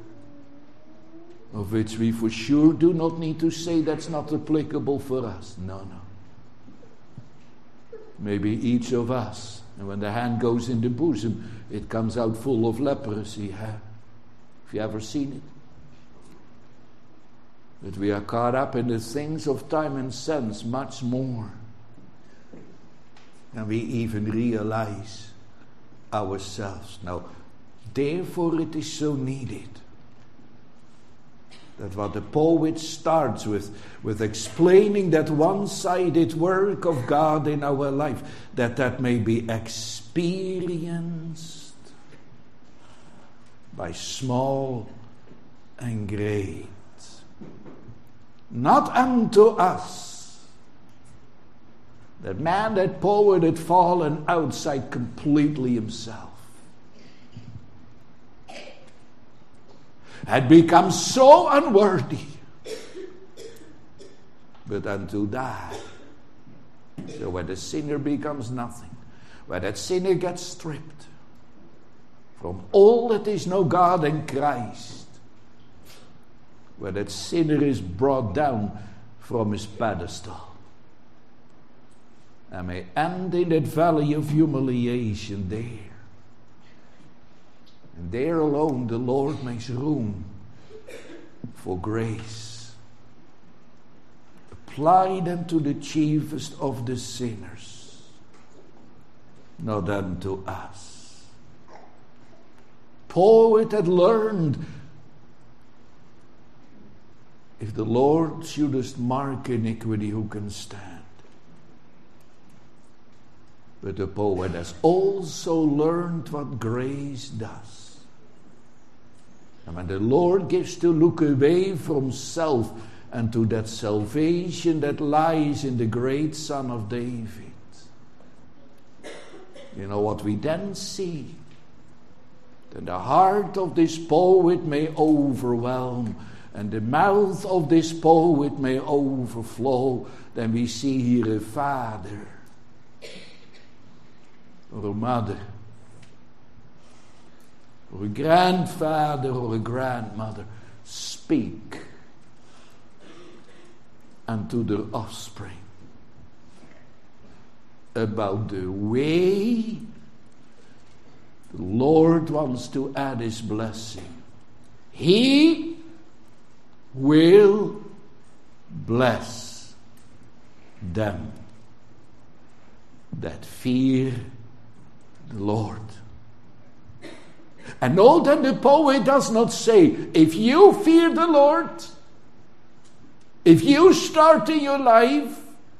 of which we for sure do not need to say that's not applicable for us. No. Maybe each of us, and when the hand goes in the bosom, it comes out full of leprosy. Have you ever seen it? That we are caught up in the things of time and sense much more than we even realize ourselves. Now, therefore it is so needed that what the poet starts with explaining that one-sided work of God in our life, that may be experienced by small and great. not unto us. That man, that poet, had fallen outside completely himself. Had become so unworthy. But unto die. So where the sinner becomes nothing, where that sinner gets stripped from all that is no God in Christ, where that sinner is brought down from his pedestal, and may end in that valley of humiliation there. And there alone the Lord makes room for grace. Applied unto the chiefest of the sinners, not unto us. Poet had learned, if the Lord shouldest mark iniquity, who can stand? But the poet has also learned what grace does. And when the Lord gives to look away from self and to that salvation that lies in the great Son of David, you know what we then see? That the heart of this poet may overwhelm, and the mouth of this poet may overflow. Then we see here a father, or a mother, or a grandfather, or a grandmother speak unto their offspring about the way the Lord wants to add his blessing. He will bless them that fear the Lord. And note that the poet does not say, if you fear the Lord, if you start in your life,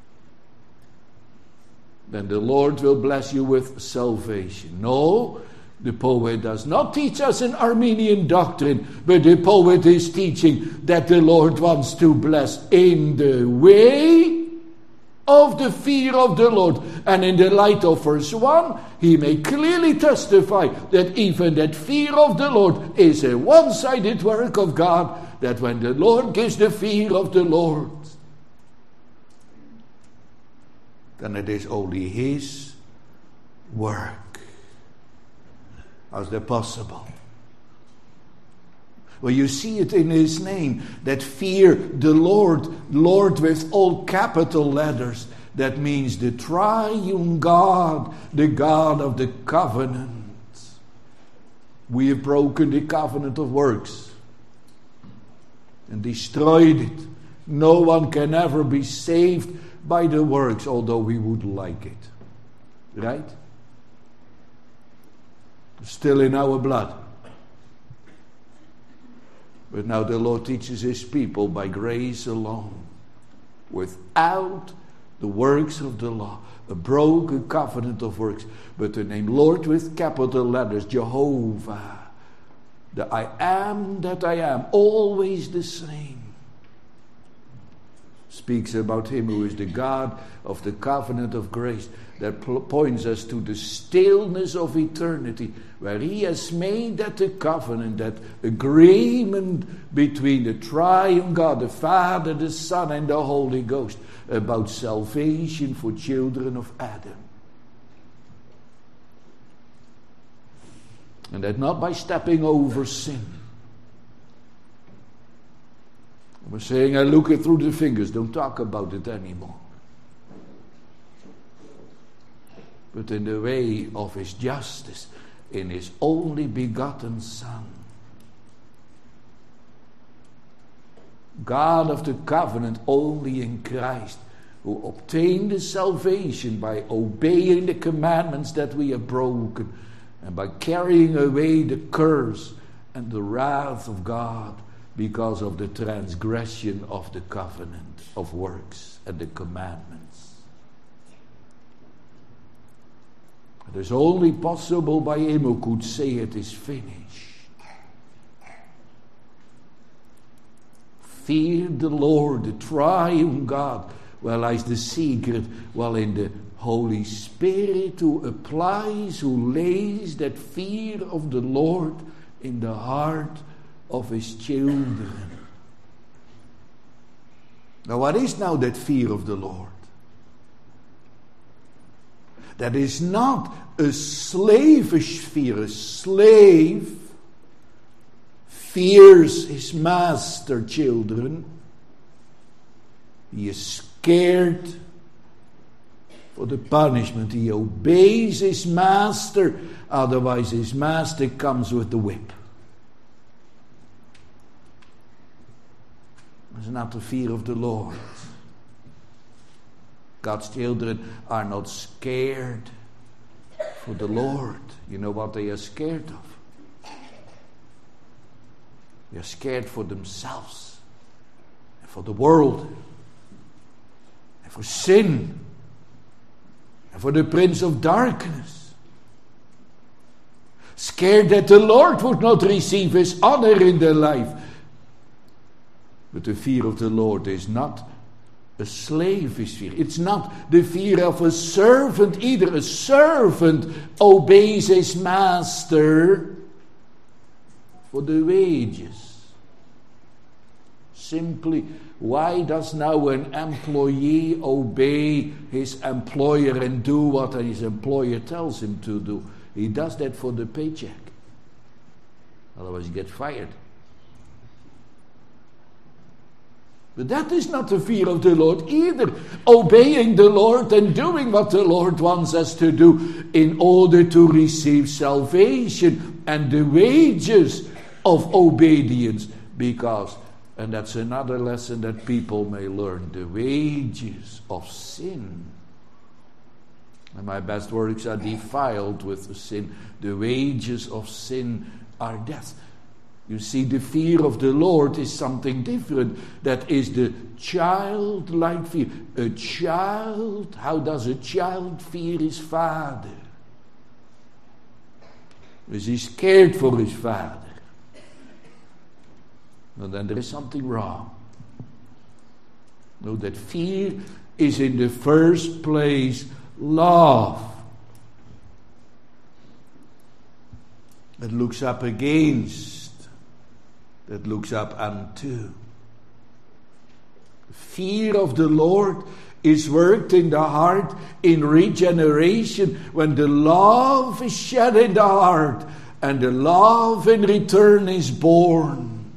then the Lord will bless you with salvation. No, the poet does not teach us an Arminian doctrine, but the poet is teaching that the Lord wants to bless in the way of the fear of the Lord. And in the light of verse 1, he may clearly testify that even that fear of the Lord is a one-sided work of God, that when the Lord gives the fear of the Lord, then it is only his work. How's that possible? Well, you see it in his name, that fear the Lord, Lord with all capital letters. That means the triune God, the God of the covenant. We have broken the covenant of works and destroyed it. No one can ever be saved by the works, although we would like it. Right? Still in our blood. But now the Lord teaches his people by grace alone, without the works of the law, a broken covenant of works. But the name Lord with capital letters, Jehovah, the I am that I am, always the same, speaks about him who is the God of the covenant of grace, that points us to the stillness of eternity, where he has made that the covenant, that agreement between the triune God, the Father, the Son, and the Holy Ghost, about salvation for children of Adam. And that not by stepping over sin. We're saying, I look it through the fingers, don't talk about it anymore. But in the way of his justice, in his only begotten Son. God of the covenant only in Christ, who obtained the salvation by obeying the commandments that we have broken, and by carrying away the curse and the wrath of God because of the transgression of the covenant of works and the commandments. It is only possible by him who could say it is finished. Fear the Lord, the triune God, lies the secret, in the Holy Spirit who applies, who lays that fear of the Lord in the heart of his children. Now, what is now that fear of the Lord? That is not a slavish fear. A slave fears his master, children. He is scared for the punishment. He obeys his master, otherwise his master comes with the whip. It's not the fear of the Lord. God's children are not scared for the Lord. You know what they are scared of? They are scared for themselves, and for the world, and for sin, and for the prince of darkness. Scared that the Lord would not receive his honor in their life. But the fear of the Lord is not a slavish fear. It's not the fear of a servant either. A servant obeys his master for the wages. Simply, why does now an employee obey his employer and do what his employer tells him to do? He does that for the paycheck. Otherwise he gets fired. But that is not the fear of the Lord either. Obeying the Lord and doing what the Lord wants us to do in order to receive salvation and the wages of obedience. Because, and that's another lesson that people may learn, the wages of sin. And my best works are defiled with the sin. The wages of sin are death. You see, the fear of the Lord is something different. That is the childlike fear. A child, how does a child fear his father? Is he scared for his father? No, then there is something wrong. No, that fear is in the first place love. It looks up against. That looks up unto. Fear of the Lord is worked in the heart in regeneration when the love is shed in the heart and the love in return is born.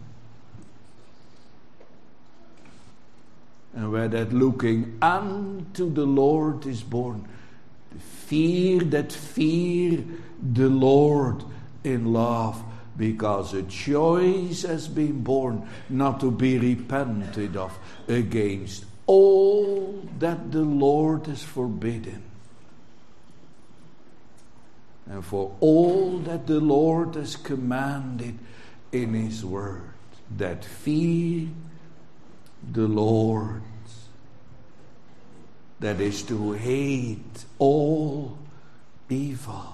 And where that looking unto the Lord is born, the fear that fear the Lord in love. Because a choice has been born not to be repented of against all that the Lord has forbidden. And for all that the Lord has commanded in his word. That fear the Lord. That is to hate all evil.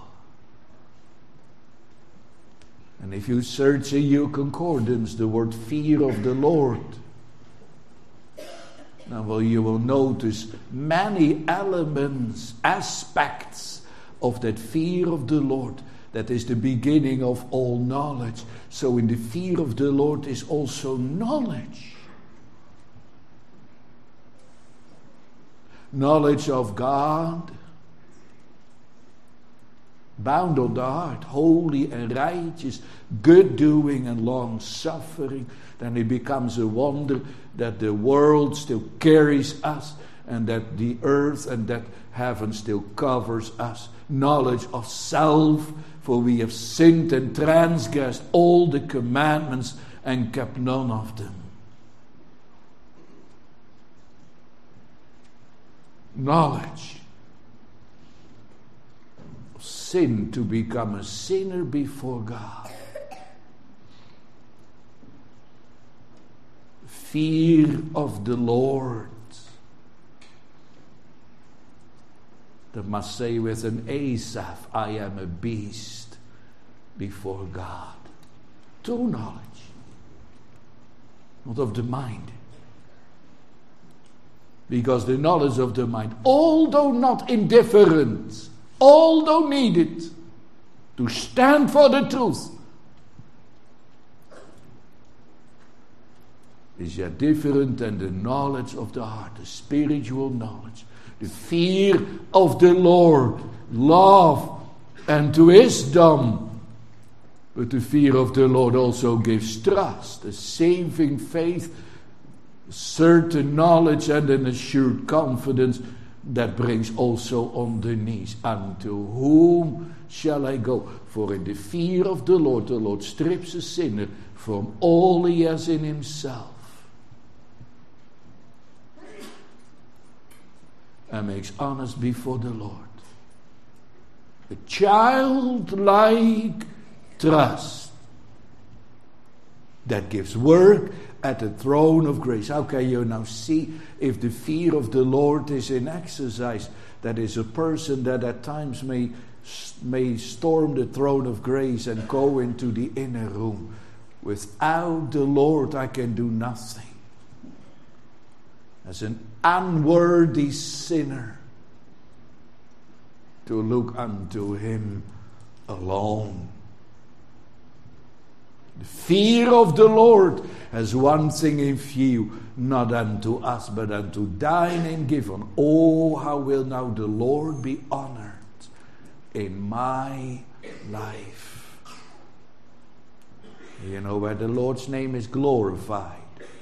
And if you search in your concordance the word fear of the Lord, now you will notice many elements, aspects of that fear of the Lord. That is the beginning of all knowledge. So in the fear of the Lord is also knowledge. Knowledge of God, bound on the heart, holy and righteous, good doing and long suffering. Then it becomes a wonder that the world still carries us and that the earth and that heaven still covers us. Knowledge of self, for we have sinned and transgressed all the commandments and kept none of them. Knowledge. Sin, to become a sinner before God. Fear of the Lord. That must say with an Asaph, I am a beast before God. True knowledge. not of the mind. Because the knowledge of the mind, although not indifferent, although needed to stand for the truth, is yet different than the knowledge of the heart, the spiritual knowledge, the fear of the Lord, love and wisdom. But the fear of the Lord also gives trust, a saving faith, certain knowledge and an assured confidence that brings also on the knees. Unto whom shall I go? For in the fear of the Lord strips a sinner from all he has in himself and makes honest before the Lord. A childlike trust that gives work at the throne of grace. How can you now see if the fear of the Lord is in exercise? That is a person that at times may storm the throne of grace and go into the inner room. Without the Lord I can do nothing. As an unworthy sinner, to look unto him alone. The fear of the Lord has one thing in view, not unto us, but unto thine and given. Oh, how will now the Lord be honored in my life. You know where the Lord's name is glorified.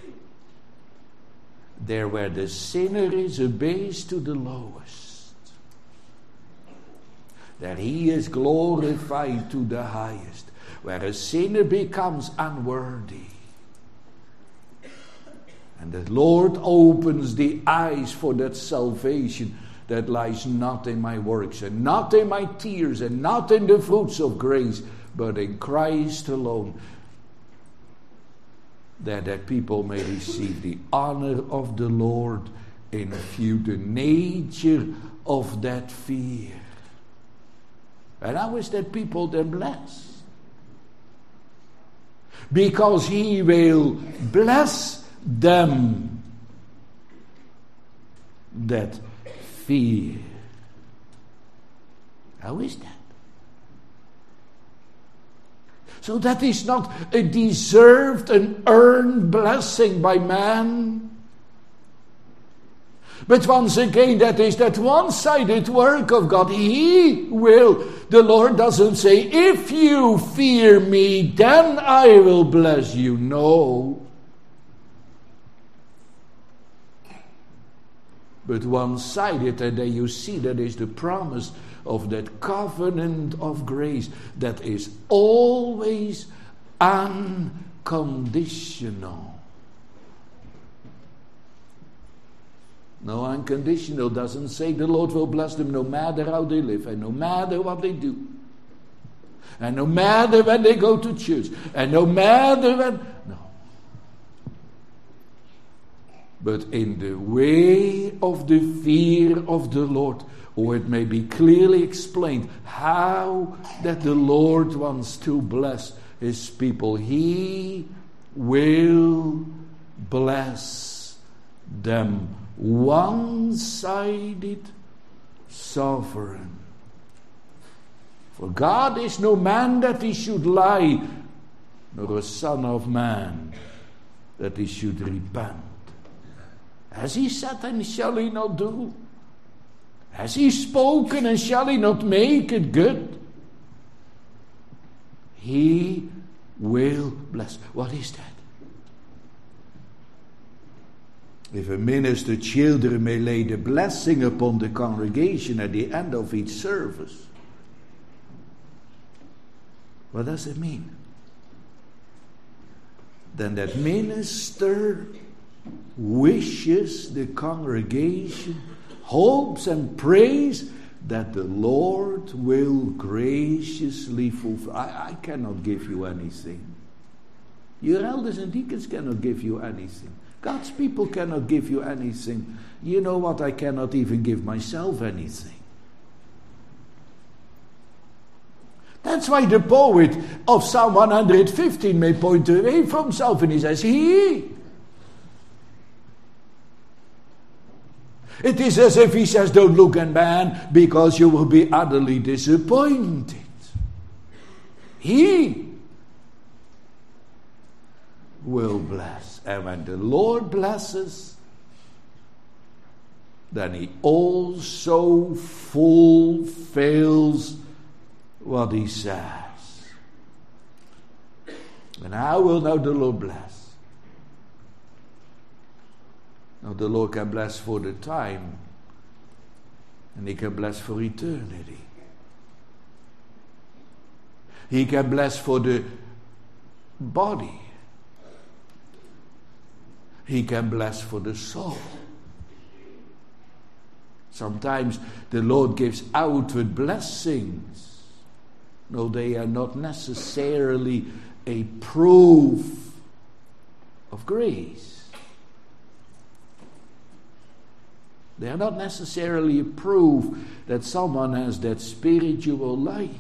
There where the sinner is abased to the lowest. That he is glorified to the highest. Where a sinner becomes unworthy. And the Lord opens the eyes for that salvation that lies not in my works and not in my tears and not in the fruits of grace, but in Christ alone. That people may receive the honor of the Lord in view the nature of that fear. And how is that people then blessed? Because he will bless them that fear. How is that? So that is not a deserved and earned blessing by man. But once again, that is that one-sided work of God. He will. The Lord doesn't say, if you fear me, then I will bless you. No. But one-sided, and then you see that is the promise of that covenant of grace that is always unconditional. No, unconditional doesn't say the Lord will bless them no matter how they live and no matter what they do. And no matter when they go to church. And no matter when... No. But in the way of the fear of the Lord, or it may be clearly explained how that the Lord wants to bless his people. He will bless them. One-sided sovereign. For God is no man that he should lie, nor a son of man that he should repent. Has he said, and shall he not do? Has he spoken, and shall he not make it good? He will bless. What is that? If a minister children may lay the blessing upon the congregation at the end of each service, what does it mean? Then that minister wishes the congregation, hopes and prays that the Lord will graciously fulfill. I cannot give you anything. Your elders and deacons cannot give you anything. God's people cannot give you anything. You know what? I cannot even give myself anything. That's why the poet of Psalm 115 may point away from himself and he says, He It is as if he says, don't look at man, because you will be utterly disappointed. He will bless. And when the Lord blesses, then he also fulfills what he says. And how will now the Lord bless? Now the Lord can bless for the time, and he can bless for eternity. He can bless for the body. He can bless for the soul. Sometimes the Lord gives outward blessings. No, they are not necessarily a proof of grace. They are not necessarily a proof that someone has that spiritual life.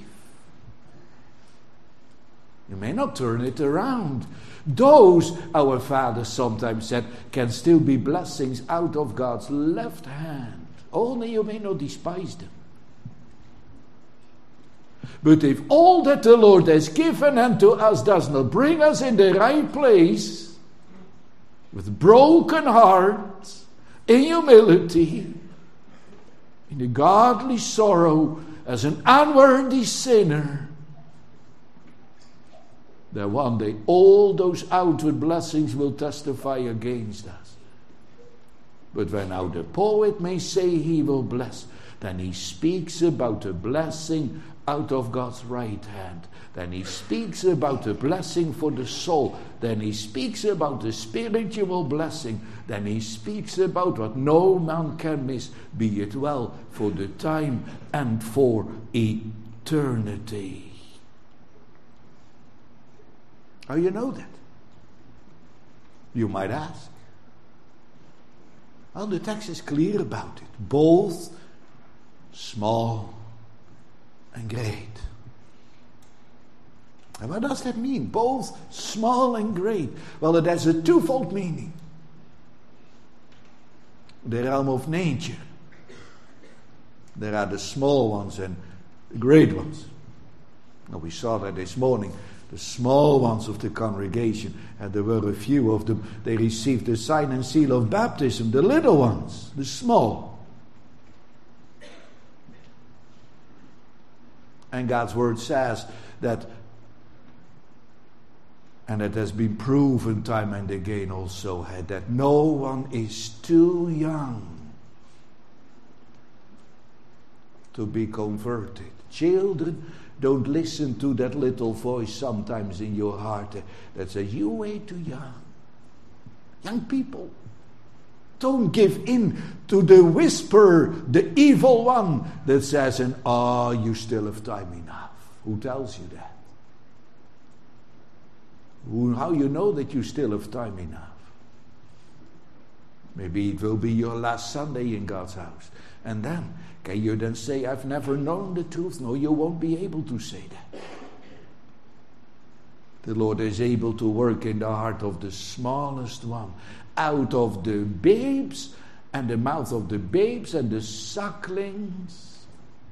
You may not turn it around. Those, our Father sometimes said, can still be blessings out of God's left hand. Only you may not despise them. But if all that the Lord has given unto us does not bring us in the right place, with broken hearts, in humility, in a godly sorrow, as an unworthy sinner, then one day all those outward blessings will testify against us. But when now the poet may say he will bless, then he speaks about a blessing out of God's right hand. Then he speaks about a blessing for the soul. Then he speaks about the spiritual blessing. Then he speaks about what no man can miss, be it well for the time and for eternity. How you know that? You might ask. Well, the text is clear about it. Both small and great. And what does that mean? Both small and great. Well, it has a twofold meaning. The realm of nature. There are the small ones and the great ones. Now, we saw that this morning. The small ones of the congregation, and there were a few of them, they received the sign and seal of baptism. The little ones, the small. And God's word says that, and it has been proven time and again also, that no one is too young to be converted. Children, don't listen to that little voice sometimes in your heart that says, you way too young. Young people, don't give in to the whisper, the evil one that says, you still have time enough. Who tells you that? How you know that you still have time enough? Maybe it will be your last Sunday in God's house. And then, can you then say, I've never known the truth? No, you won't be able to say that. The Lord is able to work in the heart of the smallest one. Out of the babes and the mouth of the babes and the sucklings.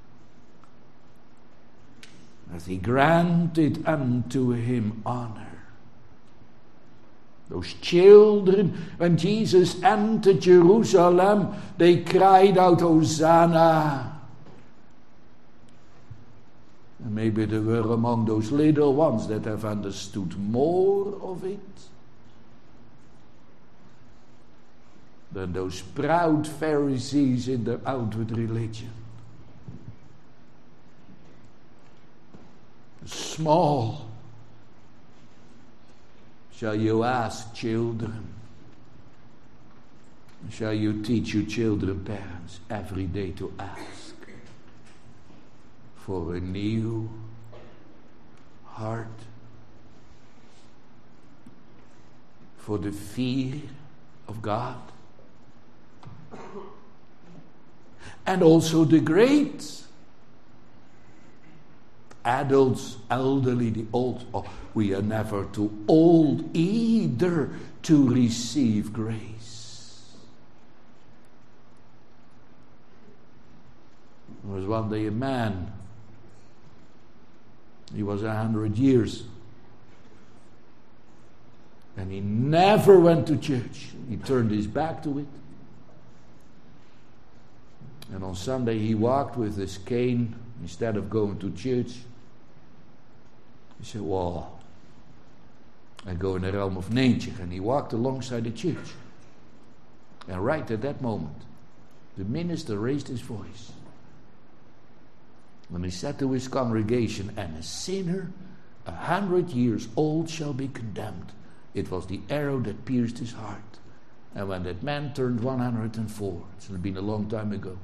As he granted unto him honor. Those children, when Jesus entered Jerusalem, they cried out, Hosanna. And maybe there were among those little ones that have understood more of it than those proud Pharisees in their outward religion. Small. Shall you ask children? Shall you teach your children, parents, every day to ask for a new heart, for the fear of God, and also the great adults, elderly, the old. We are never too old either to receive grace. There was one day a man. He was 100 years. And he never went to church. He turned his back to it. And on Sunday he walked with his cane instead of going to church. He said, well, I go in the realm of nature. And he walked alongside the church. And right at that moment, the minister raised his voice. When he said to his congregation, and a sinner 100 years old shall be condemned. It was the arrow that pierced his heart. And when that man turned 104, it's been a long time ago.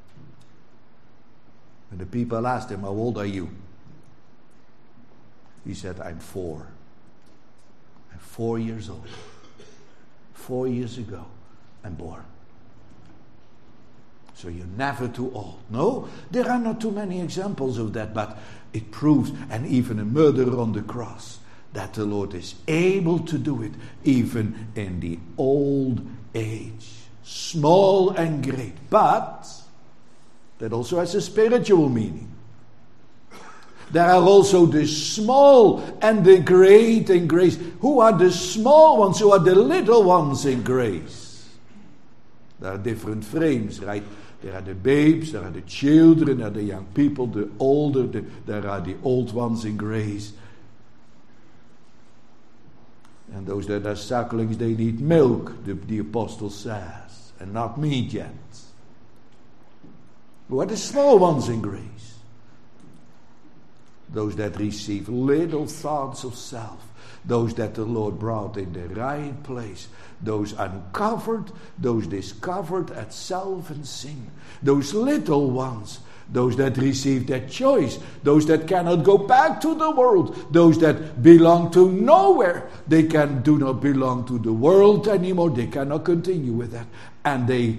And the people asked him, how old are you? He said, I'm 4. I'm 4 years old. 4 years ago, I'm born. So you're never too old. No, there are not too many examples of that, but it proves, and even a murderer on the cross, that the Lord is able to do it even in the old age. Small and great. But that also has a spiritual meaning. There are also the small and the great in grace. Who are the small ones? Who are the little ones in grace? There are different frames, right? There are the babes, there are the children, there are the young people, the older, there are the old ones in grace. And those that are sucklings, they need milk, the apostle says, and not meat yet. Who are the small ones in grace? Those that receive little thoughts of self. Those that the Lord brought in the right place. Those uncovered, those discovered at self and sin. Those little ones. Those that receive that choice. Those that cannot go back to the world. Those that belong to nowhere. They do not belong to the world anymore. They cannot continue with that. And they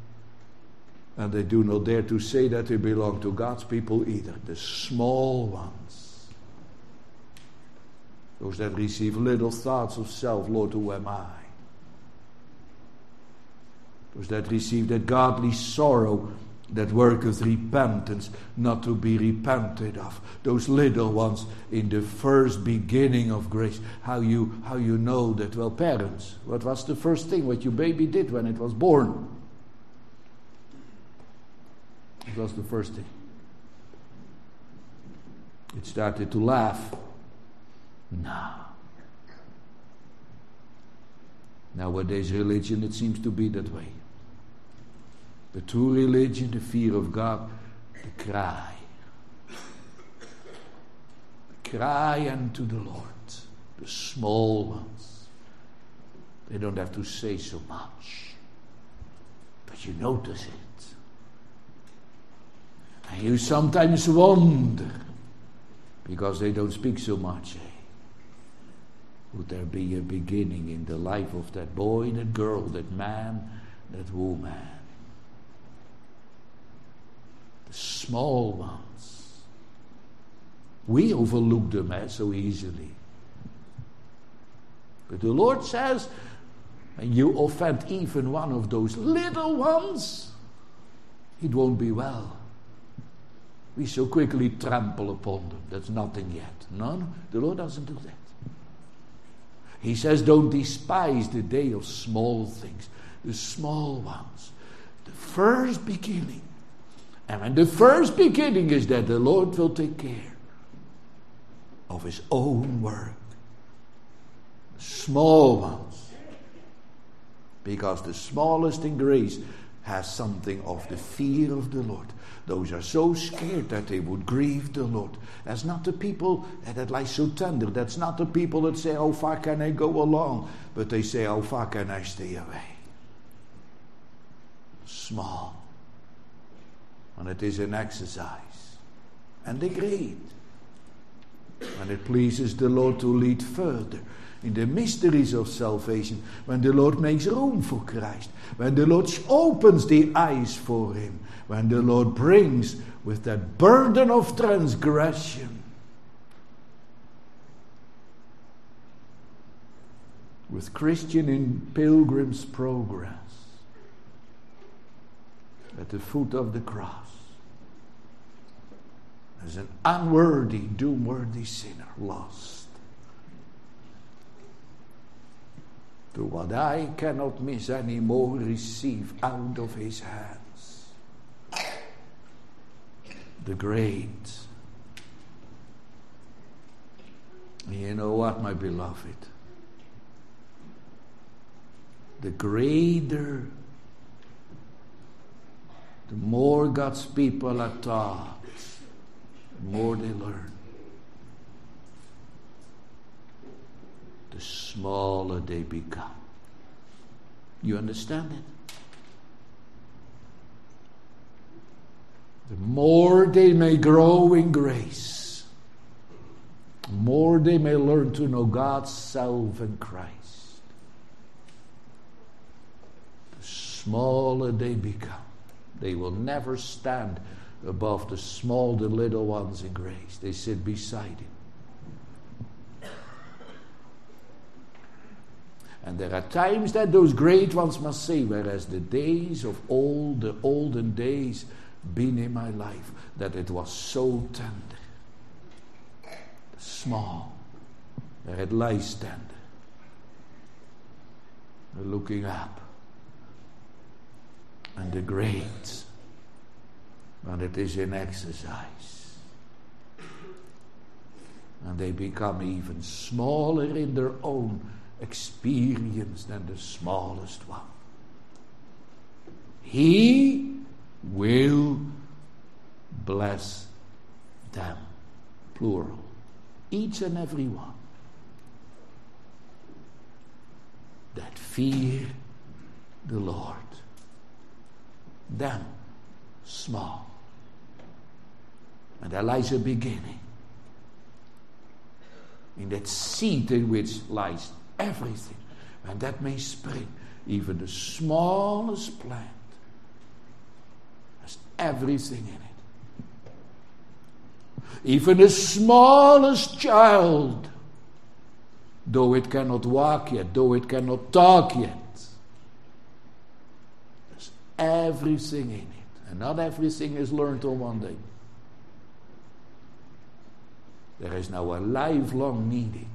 do not dare to say that they belong to God's people either. The small ones. Those that receive little thoughts of self. Lord, who am I? Those that receive that godly sorrow that worketh repentance, not to be repented of. Those little ones in the first beginning of grace. How you know that? Well, parents, what was the first thing what your baby did when it was born? It was the first thing. It started to laugh. No. Nowadays religion, it seems to be that way. The true religion, the fear of God, the cry. The cry unto the Lord. The small ones. They don't have to say so much. But you notice it. And you sometimes wonder, because they don't speak so much, would there be a beginning in the life of that boy, that girl, that man, that woman? The small ones. We overlook them so easily. But the Lord says, when you offend even one of those little ones, it won't be well. We so quickly trample upon them. That's nothing yet. No, the Lord doesn't do that. He says, don't despise the day of small things. The small ones. The first beginning. And when the first beginning is that the Lord will take care of His own work. The small ones. Because the smallest in grace has something of the fear of the Lord. Those are so scared that they would grieve the Lord. That's not the people that lie so tender. That's not the people that say, how far can I go along? But they say, how far can I stay away? Small. And it is an exercise. And the great. And it pleases the Lord to lead further in the mysteries of salvation, when the Lord makes room for Christ, when the Lord opens the eyes for Him, when the Lord brings with that burden of transgression, with Christian in Pilgrim's Progress, at the foot of the cross, as an unworthy, doom-worthy sinner, lost to what I cannot miss anymore, receive out of his hands the great. And you know what, my beloved? The greater, the more God's people are taught, the more they learn. The smaller they become. You understand it? The more they may grow in grace, the more they may learn to know God's self and Christ. The smaller they become. They will never stand above the small, the little ones in grace. They sit beside him. And there are times that those great ones must say, whereas the days of old, the olden days, been in my life, that it was so tender, small, where it lies tender, looking up, and the great, when it is in exercise, and they become even smaller in their own experience than the smallest one. He will bless them, plural, each and every one that fear the Lord. Them, small. And there lies a beginning. In that seed in which lies everything. And that may spring. Even the smallest plant has everything in it. Even the smallest child, though it cannot walk yet, though it cannot talk yet, there's everything in it. And not everything is learned on one day. There is now a lifelong needed.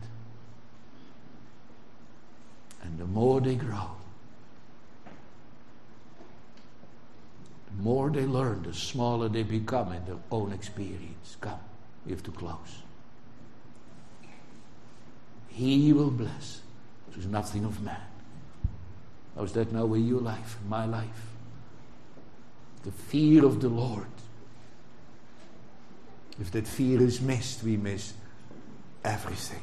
And the more they grow, the more they learn, the smaller they become in their own experience. Come, we have to close. He will bless. There's nothing of man. How's that now in your life, in my life? The fear of the Lord. If that fear is missed, we miss everything.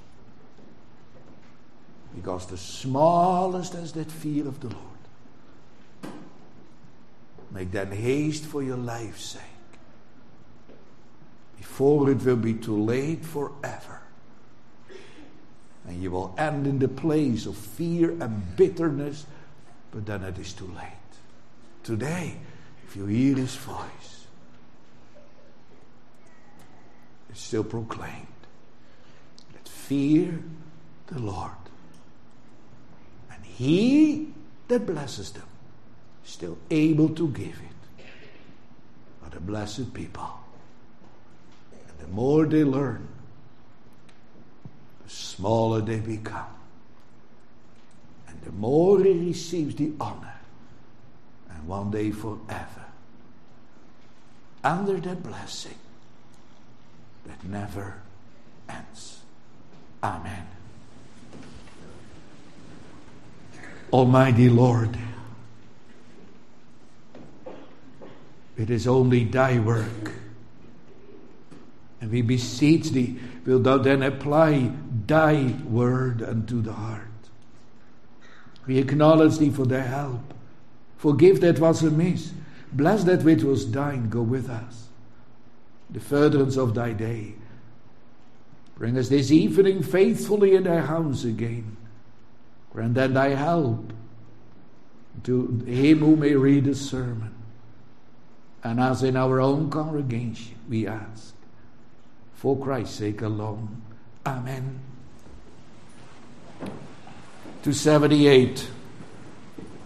Because the smallest has that fear of the Lord. Make then haste for your life's sake, before it will be too late forever. And you will end in the place of fear and bitterness, but then it is too late. Today, if you hear his voice, it's still proclaimed that fear the Lord. He that blesses them is still able to give it. Are the blessed people. And the more they learn, the smaller they become. And the more he receives the honor. And one day forever. Under that blessing that never ends. Amen. Almighty Lord, it is only thy work. And we beseech thee, wilt thou then apply thy word unto the heart. We acknowledge thee for thy help. Forgive that was amiss. Bless that which was thine. Go with us. The furtherance of thy day. Bring us this evening faithfully in thy house again. Grant then thy help to him who may read the sermon. And as in our own congregation, we ask, for Christ's sake alone. Amen. 278.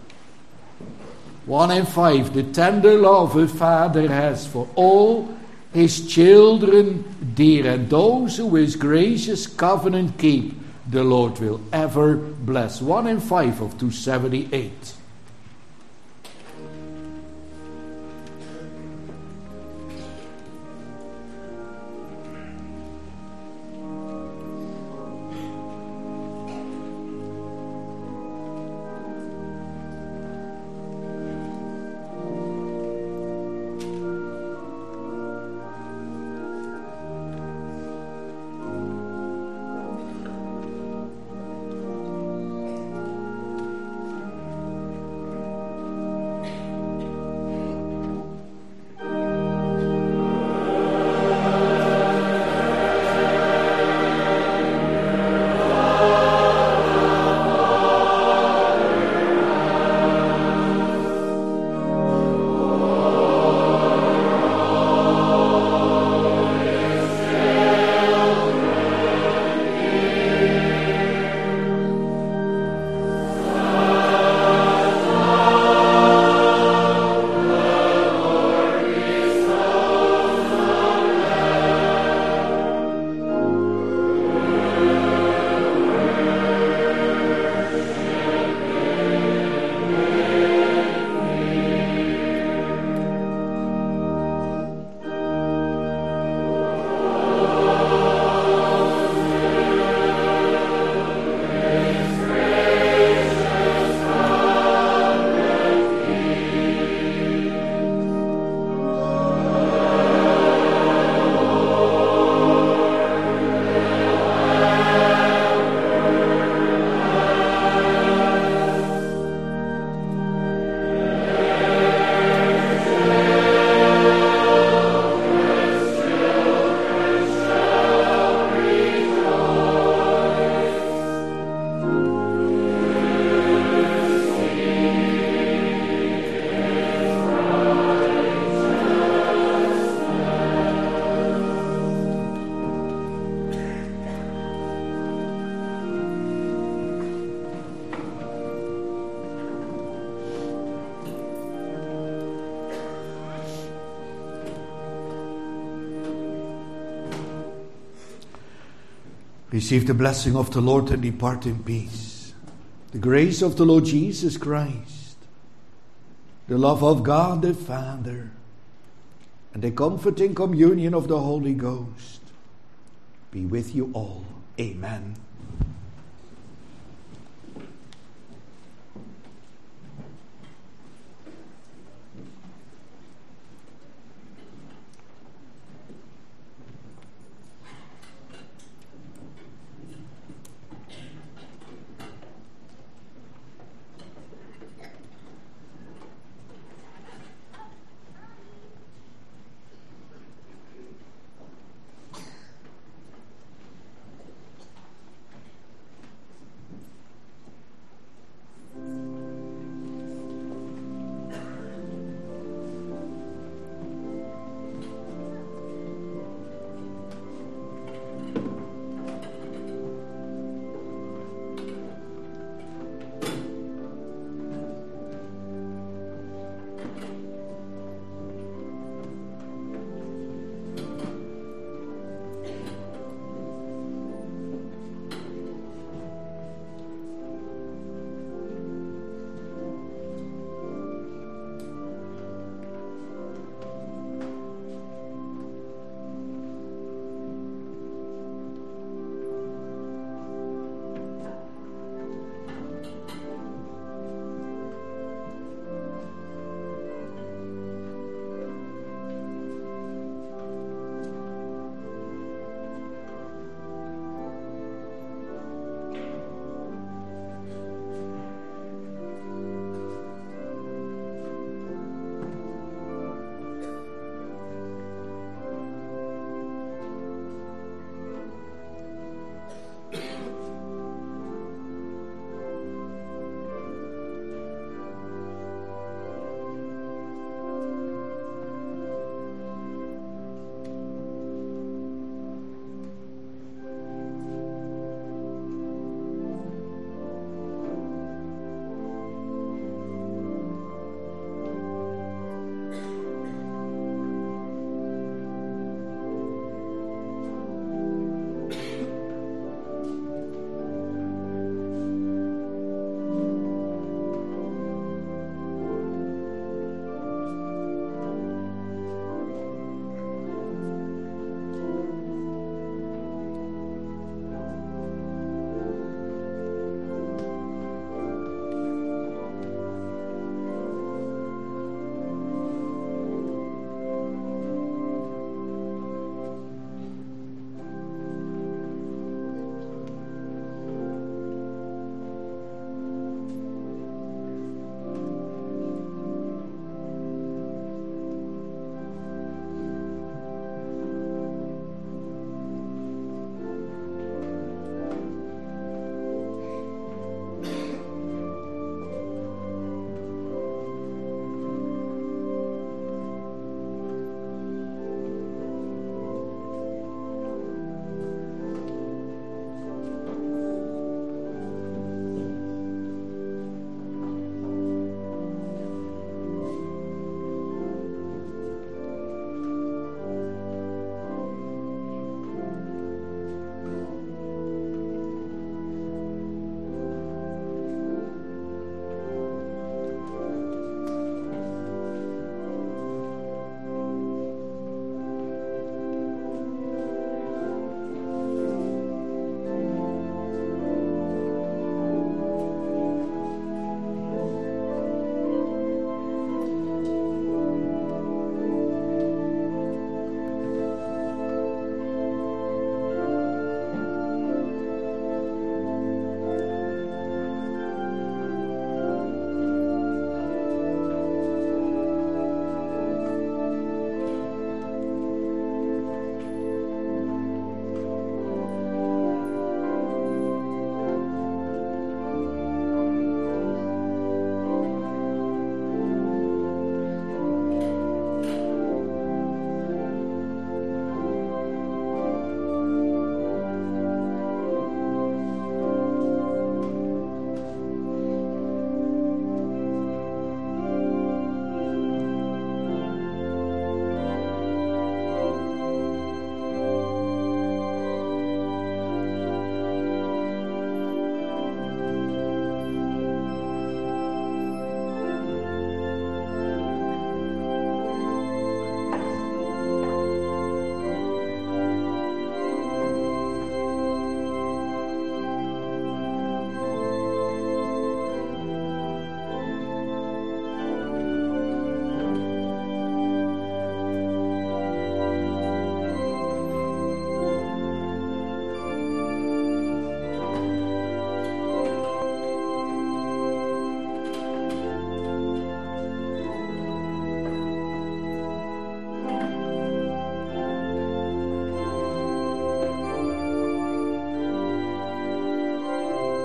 1 and 5. The tender love a father has for all His children dear, and those who his gracious covenant keep, the Lord will ever bless. 1 and 5 of 278. Receive the blessing of the Lord and depart in peace. The grace of the Lord Jesus Christ, the love of God the Father, and the comforting communion of the Holy Ghost be with you all. Amen.